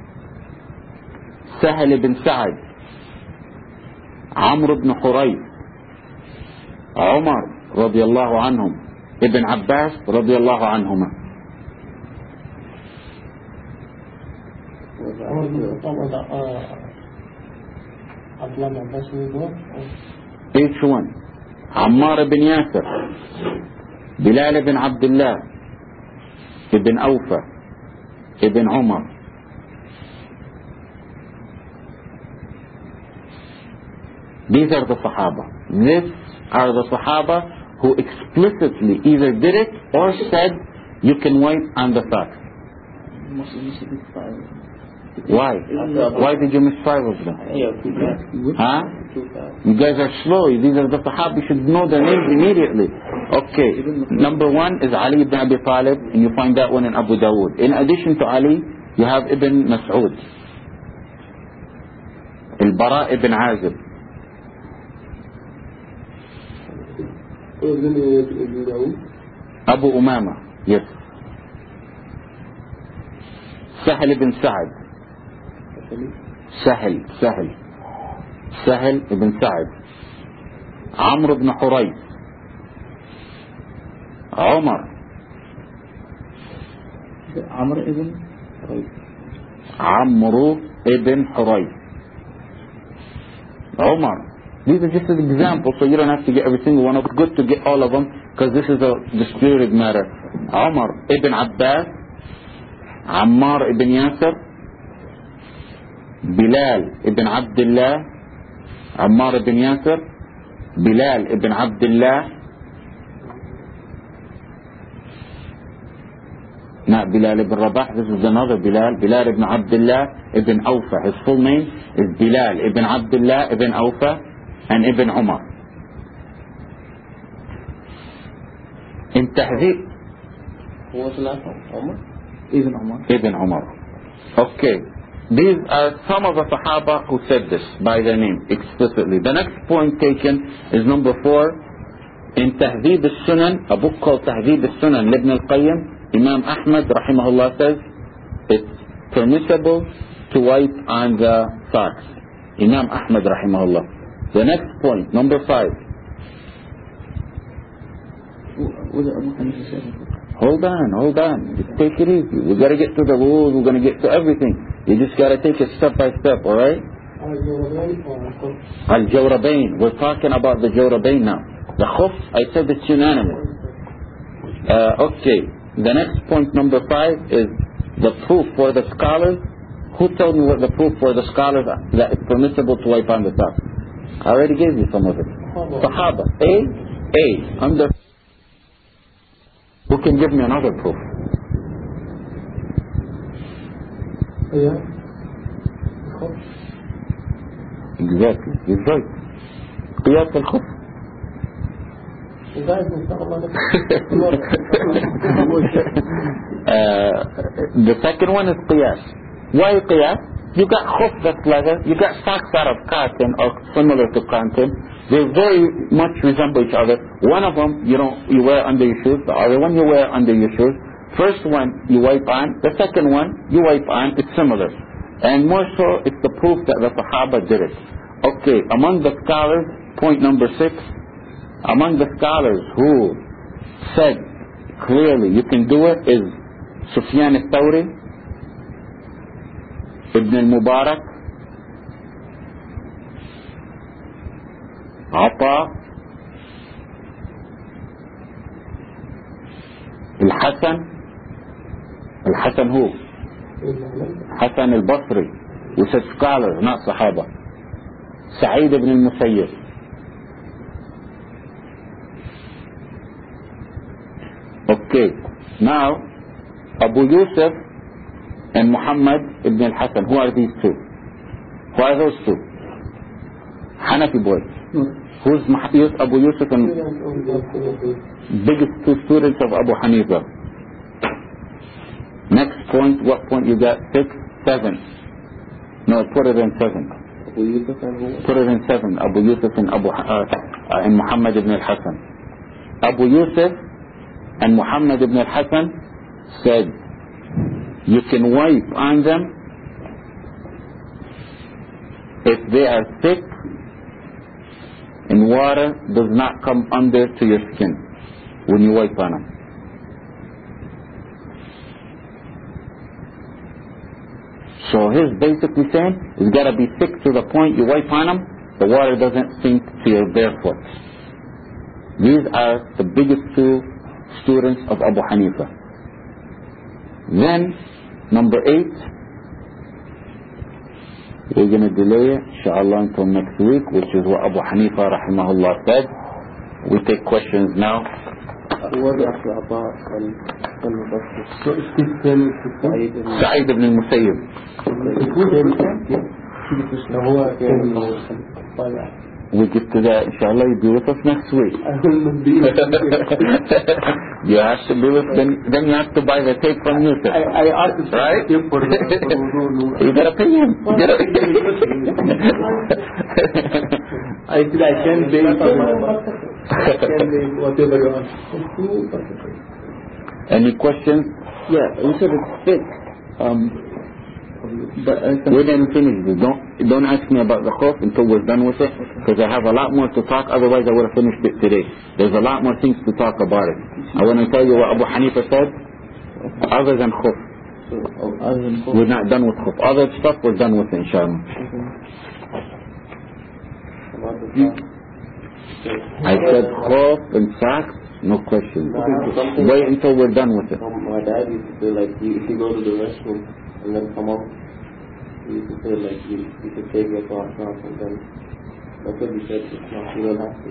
Sahl ibn Sa'ad, Amr ibn Hurayth, Umar radiyallahu anhum, Ibn Abbas radiyallahu anhuma. Each one. Ammar ibn Yasir, Bilal ibn Abdullah, Ibn Awfa, Ibn Umar. These are the Sahaba. These are the Sahaba who explicitly either did it or said you can wipe on the socks. Why? Why did you miss five of them? Huh? You guys are slow. These are the Sahaba. You should know their names immediately. Okay. Number one is Ali ibn Abi Talib, and you find that one in Abu Dawood. In addition to Ali, you have Ibn Mas'ud, Al-Bara ibn Azib, Abu Umama, yes. Sahl ibn Sa'ad, Sahl, Sahl, Sahl ibn Sa'ad, Amr ibn Hurayth, Umar, Amr ibn Hurayth, Amr ibn Hurayth, Umar. These are just an example, so you don't have to get every single one. It's good to get all of them because this is a disputed matter. Umar ibn Abbas, Ammar ibn Yasir, Bilal ibn Abdullah, Ammar ibn Yasir, Bilal ibn Abdullah, not Bilal ibn Rabah. This is another Bilal, Bilal ibn Abdullah ibn Awfa. His full name is Bilal ibn Abdullah ibn Awfa and ibn Umar. In Tahzib, Who was the last one? Omar? Ibn Umar. Ibn Umar. Okay. These are some of the Sahaba who said this by their name explicitly. The next point taken is number four. In Tahzib al-Sunan, a book called Tahzib al-Sunan, Ibn al-Qayyim, Imam Ahmad rahimahullah says it's permissible to wipe on the socks. Imam Ahmad rahimahullah. The next point, number five. What did Abu Hanifa say? Hold on, hold on. Just take it easy. We got to get to the rules. We're going to get to everything. You just got to take it step by step, all right? Al-Jawrabain. We're talking about the Jawrabain now. The khuf, I said it's unanimous. Uh, okay. The next point, number five, is the proof for the scholars. Who told me what the proof for the scholars that it's permissible to wipe on the top? I already gave you some of it. Sahaba. A, A. Under. Who can give me another proof? Yeah. Exactly. He's right. Qiyas al-khuf. guys, inshallah. uh, the second one is qiyas. Why qiyas? You got khuf that's leather, you got socks out of cotton or similar to cotton. They very much resemble each other. One of them you don't you wear under your shoes, the other one you wear under your shoes. First one you wipe on, the second one you wipe on, it's similar. And more so, it's the proof that the Sahaba did it. Okay, among the scholars, point number six, among the scholars who said clearly you can do it is Sufyan al-Thawri, Ibn al-Mubarak, Ata, Al-Hasan, Al-Hasan who? Hasan al-Basri. We said scholars, not Sahaba. Sa'id ibn al-Musayyib. Okay, now Abu Yusuf and Muhammad ibn al-Hasan. Who are these two? Who are those two? Hanafi boys. Who's Abu Yusuf and biggest two students of Abu Hanifa? Next point, what point you got? Six, seven. No, put it in seven. Abu Yusuf and who? Put it in seven. Abu Yusuf and Abu uh, uh, and Muhammad ibn al-Hasan. Abu Yusuf and Muhammad ibn al-Hasan said you can wipe on them if they are thick and water does not come under to your skin when you wipe on them. So he's basically saying it's got to be thick to the point you wipe on them, the water doesn't sink to your barefoot. These are the biggest two students of Abu Hanifa. Then, number eight, we're going to delay it, inshallah, until next week, which is what Abu Hanifa rahimahullah said. We take questions now. What after Abba and So it's this same Sa'id and Sa'id ibn al-Musayyib. هو We get to that, inshallah, you'll be with us next week. You have to be with, then, then you have to buy the tape from Yusuf. I, I asked the Right? tape for, for You gotta pay him. You gotta I said I can pay for I can pay whatever you ask. Any questions? Yeah, you said it's thick. Um, but uh, We didn't finish this. Don't, don't ask me about the khuf until we're done with it, because I have a lot more to talk, otherwise I would have finished it today. There's a lot more things to talk about it. I want to tell you what Abu Hanifa said, other than khuf. other than We're not done with khuf. Other stuff we're done with, inshallah. about the I said khuf and socks, no question. Wait until we're done with it. My dad used to say like you, if you go to the restroom and then come out, he used to say like you, you should take your clothes off and then that's what he said. It's not, you don't have to.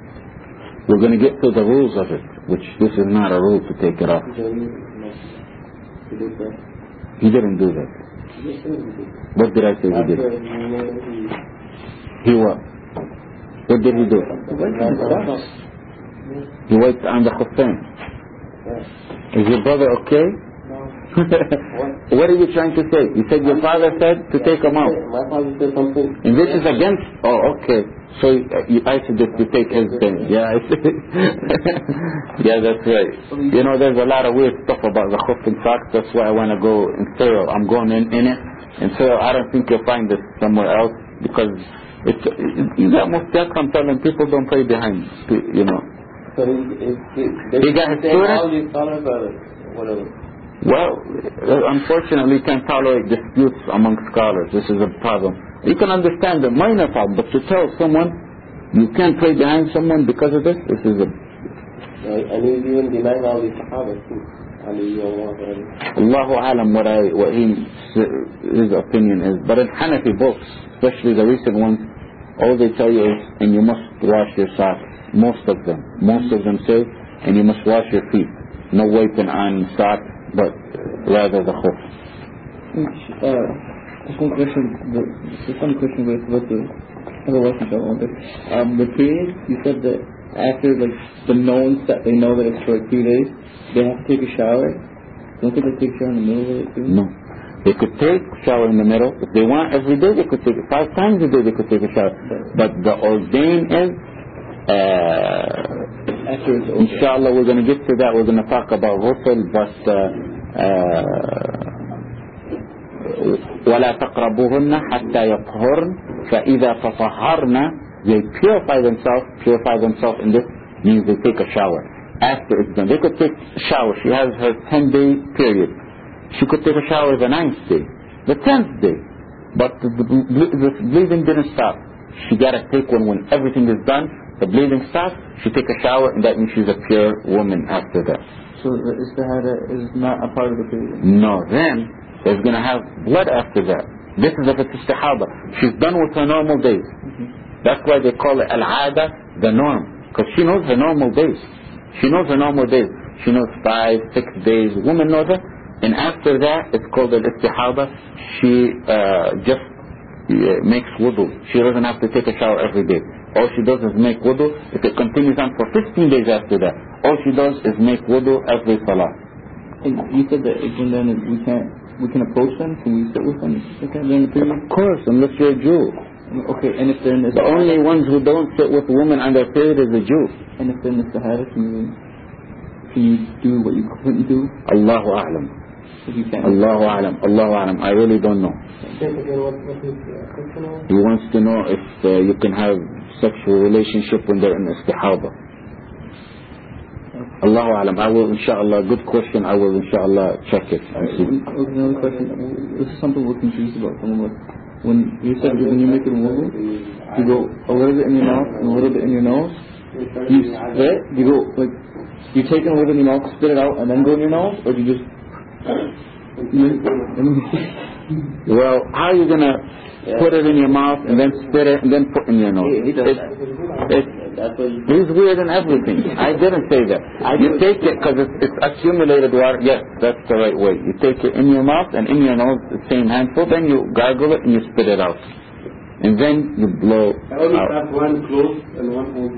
We're going to get to the rules of it, which this is not a rule to take it off. He did that. He didn't do that. Yes, sir, he did. What did I say he did? After he made it, he... He what? What did he do? He went to the socks. He wiped on the khuffain. Yeah. Is your brother okay? No. What are you trying to say? You said your father said to take him out. My father said something. And this is against... Oh, okay. So uh, you, I suggest you take his thing. Yeah, I see. Yeah, that's right. You know, there's a lot of weird stuff about the khuf and socks. That's why I want to go in thorough. I'm going in, in it. And so I don't think you'll find this somewhere else because it's, it, you got Mufti Akram telling people don't pray behind, you know. So he, he, he, He got his students? all these scholars or whatever. Well, unfortunately, you can't tolerate disputes among scholars. This is a problem. You can understand the minor problem, but to tell someone you can't pray behind someone because of this, this is a... Uh, and he's even denying all these Sahaba too. Ali, Allahu alam what, I, what he, his opinion is. But in Hanafi books, especially the recent ones, all they tell you is, and you must wash your socks. Most of them. Most of them say, and you must wash your feet. No wiping on socks, but rather the khuf. Uh, just one question, just one question with what the other question I wanted. Um, the period, you said that after like the knowns that they know that it's for two days, they have to take a shower. Don't think they take a shower in the middle of it too? No. They could take a shower in the middle. If they want every day, they could take it. Five times a day they could take a shower. But the ordain is, uh, after it's over. inshallah we're going to get to that. We're going to talk about ghusl, but uh, uh, وَلَا تَقْرَبُوهُنَّ حَتَّى يَطْهُرْنَ فَإِذَا تَطَهَّرْنَ they purify themselves. Purify themselves in this means they take a shower. After it's done, they could take a shower. She has her ten day period. She could take a shower the ninth day, the tenth day, but the, the, the bleeding didn't stop. She got to take one when everything is done. The bleeding stops. She take a shower, and that means she's a pure woman after that. So the istihada is not a part of the period? No, then there's going to have blood after that. This is if it's istihada. She's done with her normal days. Mm-hmm. That's why they call it al-ada, the norm, because she knows her normal days. She knows her normal days. She knows five, six days. Woman knows it. And after that, it's called al-istihada. She uh, just uh, makes wudu. She doesn't have to take a shower every day. All she does is make wudu. If it continues on for fifteen days after that, all she does is make wudu every salah. And you said that even then we can't, we can approach them? Can we sit with them during the period? Of course, unless you're a Jew. Okay, and if they're in the... The only ones who don't sit with women on their period is a Jew. And if they're in the Sahara, can you, can you do what you couldn't do? Allahu A'lam. If you can't. Allahu A'lam. Allahu A'lam. I really don't know. He wants to know if uh, you can have sexual relationship when they're in istihada. Allahu A'lam. I will, inshallah, good question. I will, inshallah, check it and see. Another question. This is something we're confused about. Some of us. When you said when you make it wudu, you go a little bit in your mouth and a little bit in your nose. You spit. You go like you take it a little bit in your mouth, spit it out, and then go in your nose, or do you just? Well, how are you gonna put it in your mouth and then spit it and then put it in your nose? It's, he's weird in everything. I didn't say that. You take it because it's, it's accumulated water. Yes, that's the right way. You take it in your mouth and in your nose, the same handful. Then you gargle it and you spit it out, and then you blow I only out. have one closed and one open.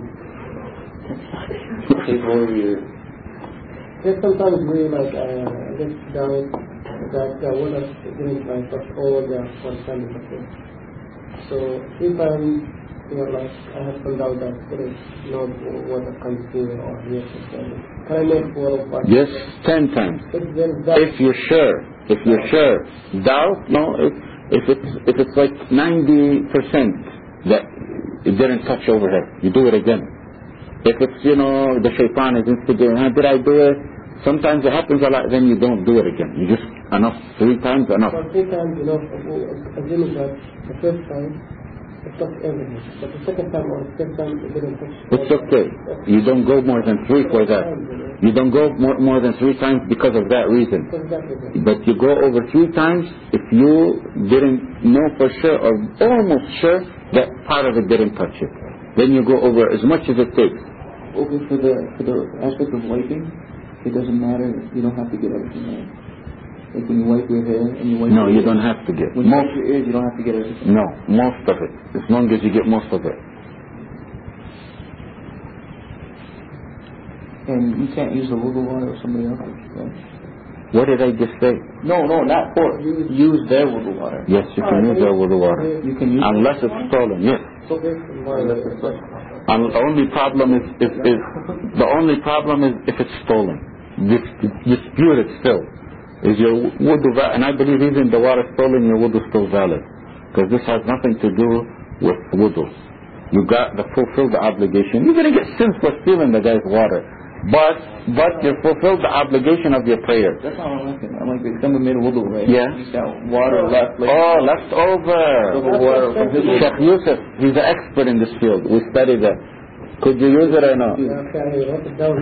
Just sometimes we like uh, get down that the water didn't like touch all the one family. So if I'm you know, like I have some doubt that there is no water comes here or here. Can I make four or five? Yes, ten times. If, there is that, If you're sure, if you're sure, doubt, no. If, if it's if it's like ninety percent that it didn't touch over here, you do it again. If it's you know the shaitan is instigating, huh, did I do it? Sometimes it happens a lot. Then you don't do it again. You just enough three times enough. for three times enough. Assuming that the first time it touched everything, but the second time or the third time it didn't touch. It's okay. You don't go more than three for that. You don't go more, more than three times because of that reason. But you go over three times if you didn't know for sure or almost sure that part of it didn't touch it. Then you go over as much as it takes. Okay, for the for the aspect of wiping, it doesn't matter. You don't have to get everything right. Like when you wipe your hair and you wipe No, your you ears. don't have to get. When you Most, wipe your ears, you don't have to get everything. no, most of it. As long as you get most of it. And you can't use the wudu water of somebody else's, right? What did I just say? No, no, not for. Use their wudu water. Yes, you can use their wudu water. You can use Unless it's stolen, yes. Unless it's like, And the only problem is, is, is the only problem is if it's stolen. This dispute it still. Is your wudu valid? And I believe even the water stolen, your wudu still valid. Because this has nothing to do with wudu. You got to fulfill the obligation. You're going to get sins for stealing the guy's water. But but you fulfilled the obligation of your prayer. that's not what I'm asking. I'm like, if someone made a wudu, right? Yeah. He's got water left. Like, Oh, left over. water from his wudu. Sheikh Yusuf, he's an expert in this field. We studied that. Could you use it or no? Yeah, okay, write it down.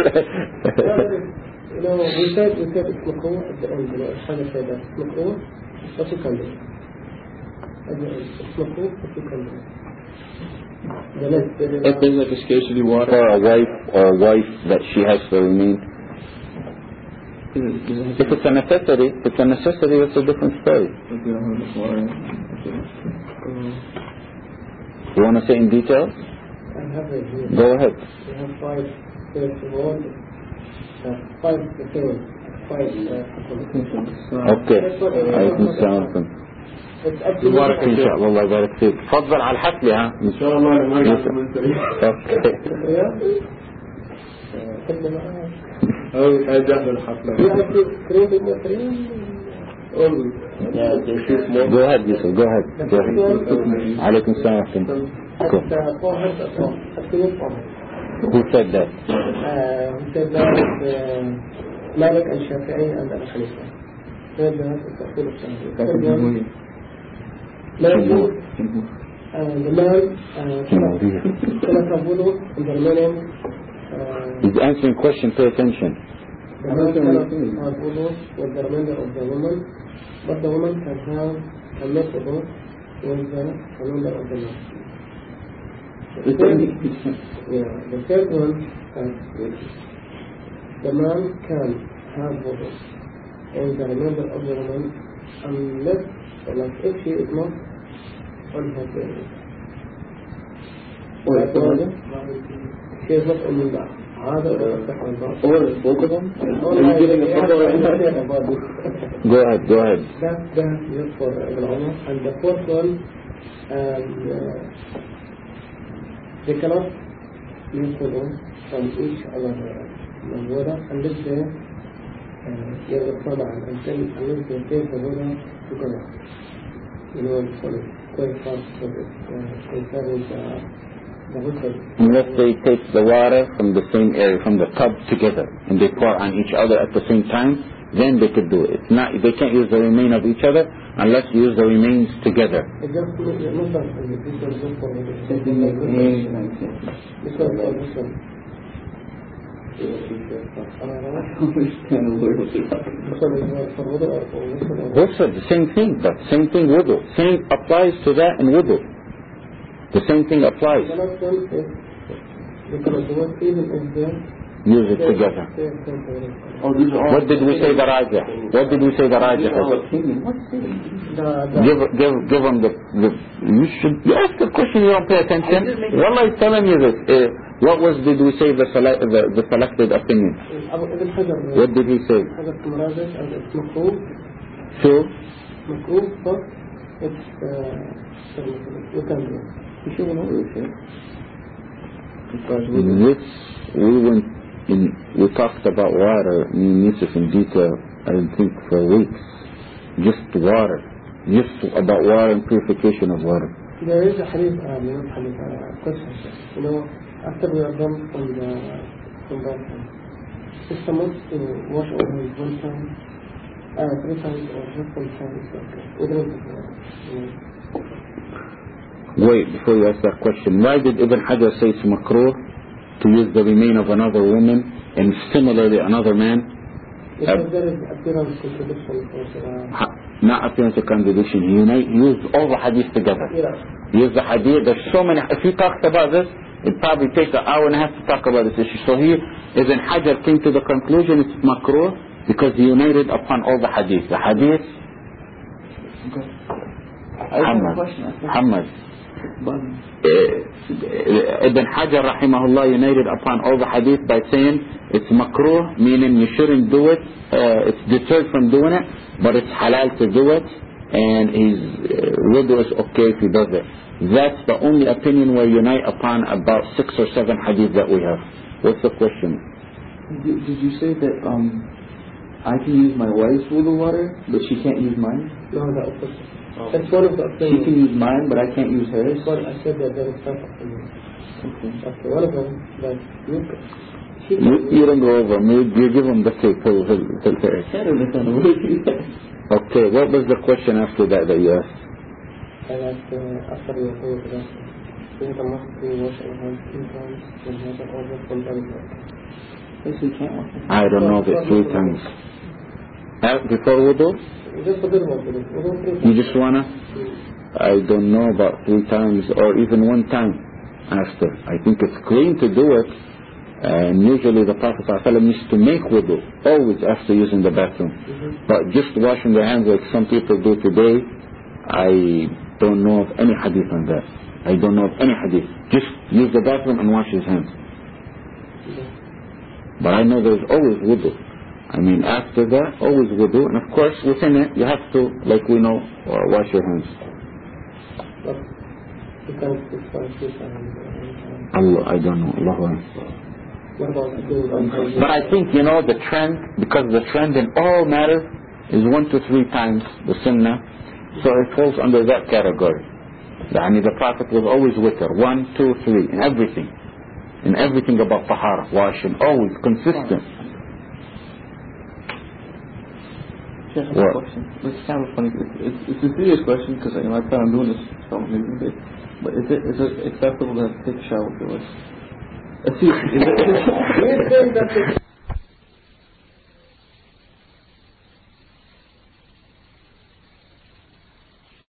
You know, we said, we said it's makruh at the end, you know, Shana said that it's makruh, but you can do it. At the end, it's makruh, but you can do it. The next, If there's like a scarcity water. For a wife or a wife that she has to remain. Is it, is it, If it's a necessity, if it's a necessity, it's a different story. if you don't have enough water. Okay. Um, You want to say in details? I have it here. Go ahead. We have five, first of all, uh, five, the same, five, uh, Okay. عليكم السلام ورحمة الله. it's up to you. بارك إن شاء الله الله يبارك فيك. تفضل على الحفلة ها. إن شاء الله أنا ما من سريع. أوكي. كلمة معايا. أو أجهز الحفلة. Yeah, they shoot more. Go ahead Yusuf. Go ahead. Go ahead. عليكم السلام ورحمة الله. Cool. Who said that? Uh, who said that uh, Malik and Shafi'i and Abu Hanifa. Said that it's a full of Shafi'i. Malik, uh, the man, Salat Abulu, and the remaining, uh, He's answering question. Pay attention. the man cannot have wudu with the remainder of the woman, but the woman can have a make wudu with the remainder of the man. The third, yeah, the third one, uh, the man can have wudu with the remainder of the woman unless, like, if she is not on her period. Or if the she is not on the هذا ولا Or both of them? Are you giving a fatwa right now? Go ahead. Go ahead. That's the just for Ibn Umar. And the fourth one, um, uh, they cannot use wudu from each other water unless they يتطلع until unless they take the water together. You know, for quite fast for it, concerning the the water. Unless they take the water from the same area, from the tub together, and they pour on each other at the same time, then they could do it. It's not, they can't use the remain of each other unless you use the remains together. It just not that the people look for it. Something like this. Because of this one. I don't understand a word what you're talking about. This one is for wudu or for this one. Also, the same thing, but same thing wudu. Same applies to that in wudu. The same thing applies. The last one is because the word even is there. Use it together. Oh, these are all. What did we say the rajah? What did we say the rajah These are all is? opinion. What's it? The, the, Give, give, give them the, the, you should, you ask a question, you don't pay attention. Wallah is telling you this. Uh, what was, did we say the, sele- the, the selected opinion? Abu Ibn Hajar. What did he say? Hajar Kumarazic, and it's makruh, So, makruh, but it's, uh, you can do it. You should know this, right? Because we this, we went in, we talked about water, me and Yusuf in detail, I think for weeks. Just water. Just about water and purification of water. There is a hadith, uh, not hadith, uh, question. You know, after we are done from the, from the, if someone to wash over his one time, uh, three times or just one time, it's okay. We don't have to, you know. Wait, before you ask that question, why did Ibn Hajar say it's makruh to use the remain of another woman and similarly another man? Because there is appearance contradiction for uh, Ha- Not appearance of contradiction. He unite, used all the hadith together. yeah. Use the hadith. There's so many. If he talked about this, it'd probably take an hour and a half to talk about this issue. So he, Ibn Hajar came to the conclusion it's makruh because he united upon all the hadith. The hadith, Okay. I have a Muhammad, question. I think. Muhammad. But Uh, Ibn Hajar rahimahullah united upon all the hadith by saying it's makruh, meaning you shouldn't do it, uh, it's deterred from doing it, but it's halal to do it, and his uh, wudu is okay if he does it. That's the only opinion we unite upon about six or seven hadith that we have. What's the question? did, did you say that um I can use my wife's wudu water, but she can't use mine? No, the opposite. That's one of the She can opinions. use mine, but I can't use hers. But I said that there is five opinions. Okay. Okay, one of them, that you can, she You, can, you don't go over them. You, you give them the tape. He'll- he'll- he'll say it. I don't understand the word you said. Okay, what was the question after that that you asked? and that uh, after you go to the restroom, is the must to wash your hands three times when you have an order from the restroom. Yes, we can't wash it. I don't know if it's three times. Uh, before wudu? Just forget about it. We don't three You times. just wanna? I don't know about three times or even one time after. I think it's clean to do it. And usually the Prophet ﷺ used to make wudu always after using the bathroom. But just washing their hands like some people do today, I don't know of any hadith on that. I don't know of any hadith. Just use the bathroom and wash his hands. But I know there's always wudu. I mean, after that, always wudu. And of course, within it, you have to, like we know, uh, wash your hands. But you can't specify three times. Allah, I don't know. Allahu Akbar. What about doing But I think, you know, the trend, because the trend in all matters is one to three times the sunnah, so it falls under that category. I mean, the Prophet was always with her, one, two, three, in everything. In everything about tahara, washing, always consistent. Sheikh, I have What? a question. It's kind of funny. It's, it's, it's a serious question because you know, I plan on doing this for maybe a bit. But is it is it acceptable to take a shower with your wife? Uh, seriously, is it? You're saying that